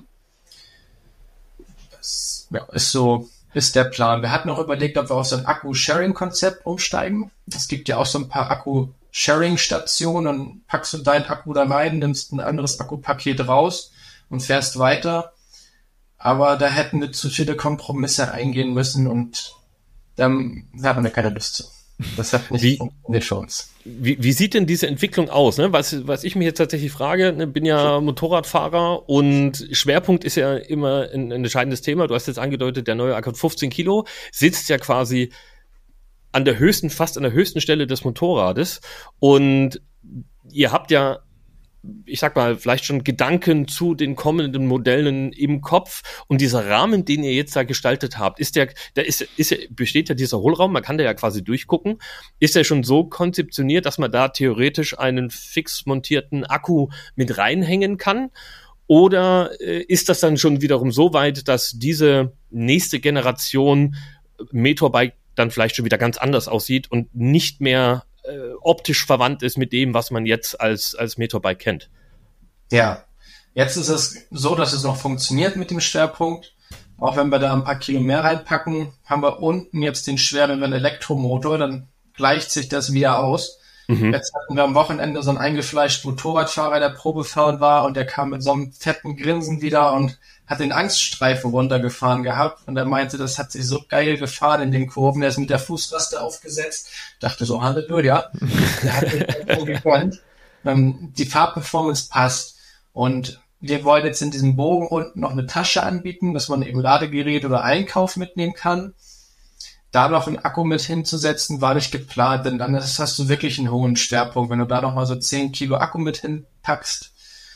Das ja, ist so, ist der Plan. Wir hatten auch überlegt, ob wir auf so ein Akku-Sharing-Konzept umsteigen. Es gibt ja auch so ein paar Akku-Sharing-Stationen, dann packst du deinen Akku da rein, nimmst ein anderes Akkupaket raus und fährst weiter. Aber da hätten wir zu viele Kompromisse eingehen müssen und dann haben wir keine Lust zu. Das hat nicht wie, funktioniert für uns. Wie, wie sieht denn diese Entwicklung aus? Ne? Was, was ich mich jetzt tatsächlich frage, ne, bin ja Motorradfahrer und Schwerpunkt ist ja immer ein, ein entscheidendes Thema. Du hast jetzt angedeutet, der neue Akku fünfzehn Kilo sitzt ja quasi an der höchsten, fast an der höchsten Stelle des Motorrades und ihr habt ja, ich sag mal, vielleicht schon Gedanken zu den kommenden Modellen im Kopf und dieser Rahmen, den ihr jetzt da gestaltet habt, ist der, da ist, ist besteht ja dieser Hohlraum, man kann da ja quasi durchgucken, ist der schon so konzeptioniert, dass man da theoretisch einen fix montierten Akku mit reinhängen kann? Oder äh, ist das dann schon wiederum so weit, dass diese nächste Generation Meteorbike dann vielleicht schon wieder ganz anders aussieht und nicht mehr äh, optisch verwandt ist mit dem, was man jetzt als, als Meteorbike kennt? Ja, jetzt ist es so, dass es noch funktioniert mit dem Schwerpunkt. Auch wenn wir da ein paar Kilo mehr reinpacken, haben wir unten jetzt den schwereren Elektromotor, dann gleicht sich das wieder aus. Mhm. Jetzt hatten wir am Wochenende so einen eingefleischten Motorradfahrer, der Probefahren war und der kam mit so einem fetten Grinsen wieder und hat den Angststreifen runtergefahren gehabt und er meinte, das hat sich so geil gefahren in den Kurven, der ist mit der Fußraste aufgesetzt, dachte so, Halleluja, der hat mich gekonnt. Ähm, die Fahrperformance passt und wir wollen jetzt in diesem Bogen unten noch eine Tasche anbieten, dass man eben Ladegerät oder Einkauf mitnehmen kann. Da noch einen Akku mit hinzusetzen, war nicht geplant, denn dann hast du wirklich einen hohen Schwerpunkt, wenn du da noch mal so zehn Kilo Akku mit hinpackst.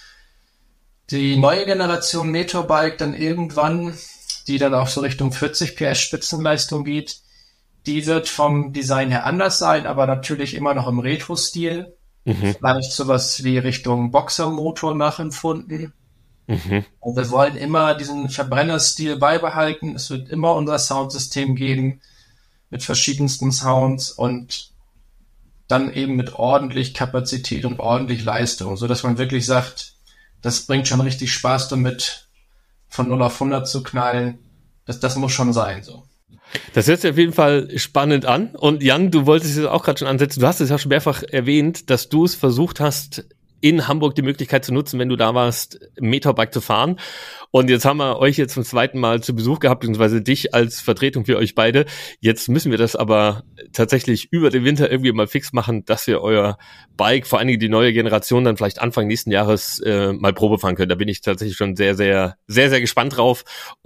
Die neue Generation Meteorbike dann irgendwann, die dann auch so Richtung vierzig P S Spitzenleistung geht, Die wird vom Design her anders sein, aber natürlich immer noch im Retro-Stil. Mhm. Vielleicht sowas wie Richtung Boxermotor nachempfunden. Mhm. Und wir wollen immer diesen Verbrennerstil beibehalten. Es wird immer unser Soundsystem geben mit verschiedensten Sounds und dann eben mit ordentlich Kapazität und ordentlich Leistung, so dass man wirklich sagt, das bringt schon richtig Spaß damit, von null auf hundert zu knallen. Das, das muss schon sein, so. Das hört sich auf jeden Fall spannend an. Und Jan, du wolltest es auch gerade schon ansetzen. Du hast es ja schon mehrfach erwähnt, dass du es versucht hast, in Hamburg die Möglichkeit zu nutzen, wenn du da warst, Meterbike zu fahren. Und jetzt haben wir euch jetzt zum zweiten Mal zu Besuch gehabt, beziehungsweise dich als Vertretung für euch beide. Jetzt müssen wir das aber tatsächlich über den Winter irgendwie mal fix machen, dass wir euer Bike, vor allen Dingen die neue Generation, dann vielleicht Anfang nächsten Jahres äh, mal Probe fahren können. Da bin ich tatsächlich schon sehr, sehr, sehr, sehr gespannt drauf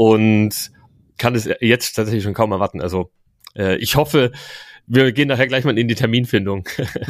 und kann es jetzt tatsächlich schon kaum erwarten. Also äh, ich hoffe, wir gehen nachher gleich mal in die Terminfindung.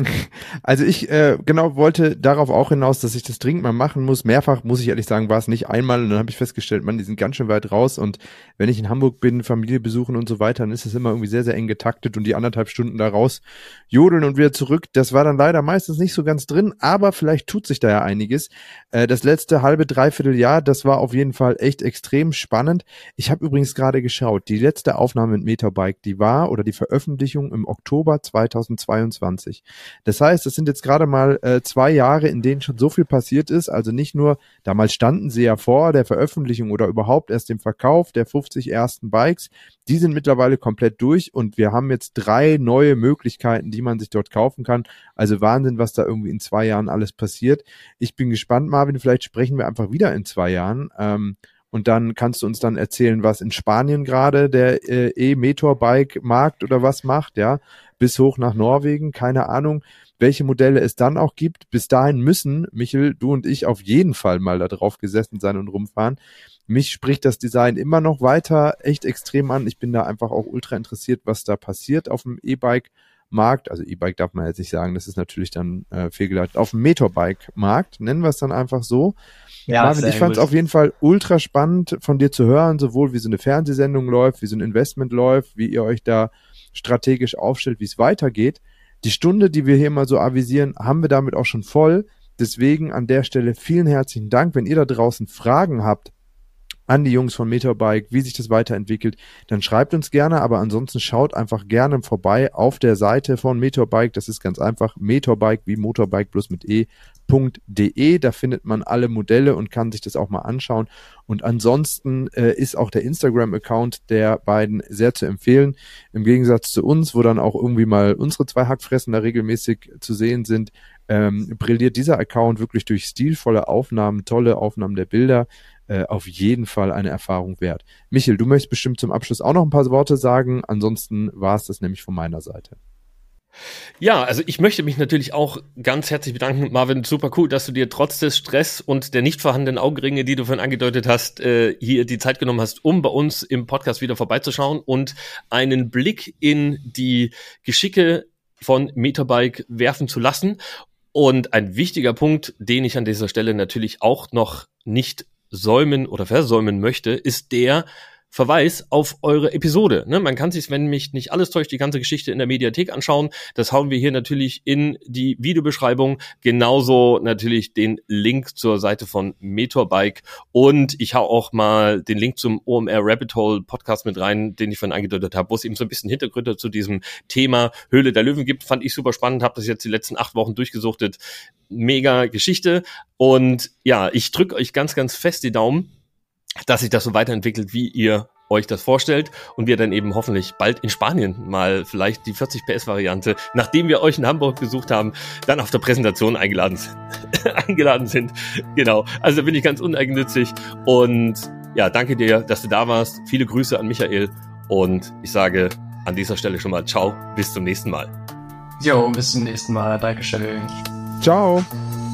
Also ich äh, genau wollte darauf auch hinaus, dass ich das dringend mal machen muss. Mehrfach, muss ich ehrlich sagen, war es nicht einmal. Und dann habe ich festgestellt, man, die sind ganz schön weit raus. Und wenn ich in Hamburg bin, Familie besuchen und so weiter, dann ist es immer irgendwie sehr, sehr eng getaktet. Und die anderthalb Stunden da raus jodeln und wieder zurück, das war dann leider meistens nicht so ganz drin. Aber vielleicht tut sich da ja einiges. Äh, das letzte halbe, dreiviertel Jahr, das war auf jeden Fall echt extrem spannend. Ich habe übrigens gerade geschaut, die letzte Aufnahme mit Meterbike, die war, oder die Veröffentlichung im Oktober zweitausendzweiundzwanzig. Das heißt, es sind jetzt gerade mal äh, zwei Jahre, in denen schon so viel passiert ist. Also nicht nur, damals standen sie ja vor der Veröffentlichung oder überhaupt erst dem Verkauf der fünfzig ersten Bikes. Die sind mittlerweile komplett durch und wir haben jetzt drei neue Möglichkeiten, die man sich dort kaufen kann. Also Wahnsinn, was da irgendwie in zwei Jahren alles passiert. Ich bin gespannt, Marvin, vielleicht sprechen wir einfach wieder in zwei Jahren. Ähm, Und dann kannst du uns dann erzählen, was in Spanien gerade der äh, E-Meterbike-Markt oder was macht, ja, bis hoch nach Norwegen, keine Ahnung, welche Modelle es dann auch gibt. Bis dahin müssen, Michel, du und ich auf jeden Fall mal da drauf gesessen sein und rumfahren. Mich spricht das Design immer noch weiter echt extrem an. Ich bin da einfach auch ultra interessiert, was da passiert auf dem E-Bike-Markt. Also E-Bike darf man jetzt nicht sagen, das ist natürlich dann äh, fehlgeleitet. Auf dem Meterbike-Markt, nennen wir es dann einfach so. Ja, Marvin, ich fand es auf jeden Fall ultra spannend von dir zu hören, sowohl wie so eine Fernsehsendung läuft, wie so ein Investment läuft, wie ihr euch da strategisch aufstellt, wie es weitergeht. Die Stunde, die wir hier mal so avisieren, haben wir damit auch schon voll. Deswegen an der Stelle vielen herzlichen Dank. Wenn ihr da draußen Fragen habt an die Jungs von Meterbike, wie sich das weiterentwickelt, dann schreibt uns gerne, aber ansonsten schaut einfach gerne vorbei auf der Seite von Meterbike. Das ist ganz einfach, Meterbike wie Motorbike bloß mit e.de. Da findet man alle Modelle und kann sich das auch mal anschauen. Und ansonsten äh, ist auch der Instagram-Account der beiden sehr zu empfehlen. Im Gegensatz zu uns, wo dann auch irgendwie mal unsere zwei Hackfressen da regelmäßig zu sehen sind, ähm, brilliert dieser Account wirklich durch stilvolle Aufnahmen, tolle Aufnahmen der Bilder. Äh, auf jeden Fall eine Erfahrung wert. Michel, du möchtest bestimmt zum Abschluss auch noch ein paar Worte sagen. Ansonsten war es das nämlich von meiner Seite. Ja, also ich möchte mich natürlich auch ganz herzlich bedanken, Marvin. Super cool, dass du dir trotz des Stress und der nicht vorhandenen Augenringe, die du vorhin angedeutet hast, äh, hier die Zeit genommen hast, um bei uns im Podcast wieder vorbeizuschauen und einen Blick in die Geschicke von Meterbike werfen zu lassen. Und ein wichtiger Punkt, den ich an dieser Stelle natürlich auch noch nicht säumen oder versäumen möchte, ist der Verweis auf eure Episode. Ne, man kann sich, wenn mich nicht alles täuscht, die ganze Geschichte in der Mediathek anschauen. Das hauen wir hier natürlich in die Videobeschreibung. Genauso natürlich den Link zur Seite von Meterbike. Und ich hau auch mal den Link zum O M R Rabbit Hole Podcast mit rein, den ich vorhin angedeutet habe, wo es eben so ein bisschen Hintergründe zu diesem Thema Höhle der Löwen gibt. Fand ich super spannend, habe das jetzt die letzten acht Wochen durchgesuchtet. Mega Geschichte. Und ja, ich drücke euch ganz, ganz fest die Daumen, dass sich das so weiterentwickelt, wie ihr euch das vorstellt und wir dann eben hoffentlich bald in Spanien mal vielleicht die vierzig P S Variante, nachdem wir euch in Hamburg besucht haben, dann auf der Präsentation eingeladen, eingeladen sind. Genau, also da bin ich ganz uneigennützig und ja, danke dir, dass du da warst. Viele Grüße an Michael und ich sage an dieser Stelle schon mal ciao, bis zum nächsten Mal. Jo, bis zum nächsten Mal. Dankeschön. Ciao.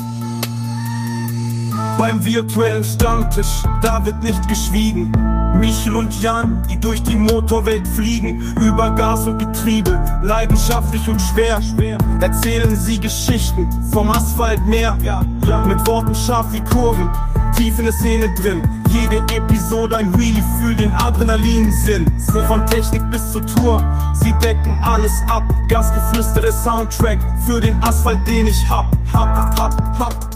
Beim virtuellen Stammtisch, da wird nicht geschwiegen. Michel und Jan, die durch die Motorwelt fliegen, über Gas und Getriebe, leidenschaftlich und schwer, schwer. Erzählen sie Geschichten vom Asphaltmeer, ja, ja. Mit Worten scharf wie Kurven, tief in der Szene drin. Jede Episode ein Wheelie für den Adrenalinsinn. Von Technik bis zur Tour, sie decken alles ab. Gastgeflüsterte Soundtrack für den Asphalt, den ich hab, hab, hab, hab.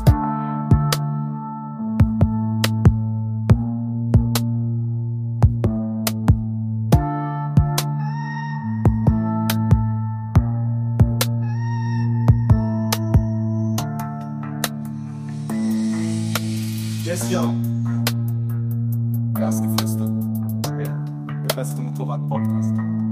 Yes, yo. Gastgeflüster. Ja. Der beste Motorrad-Podcast.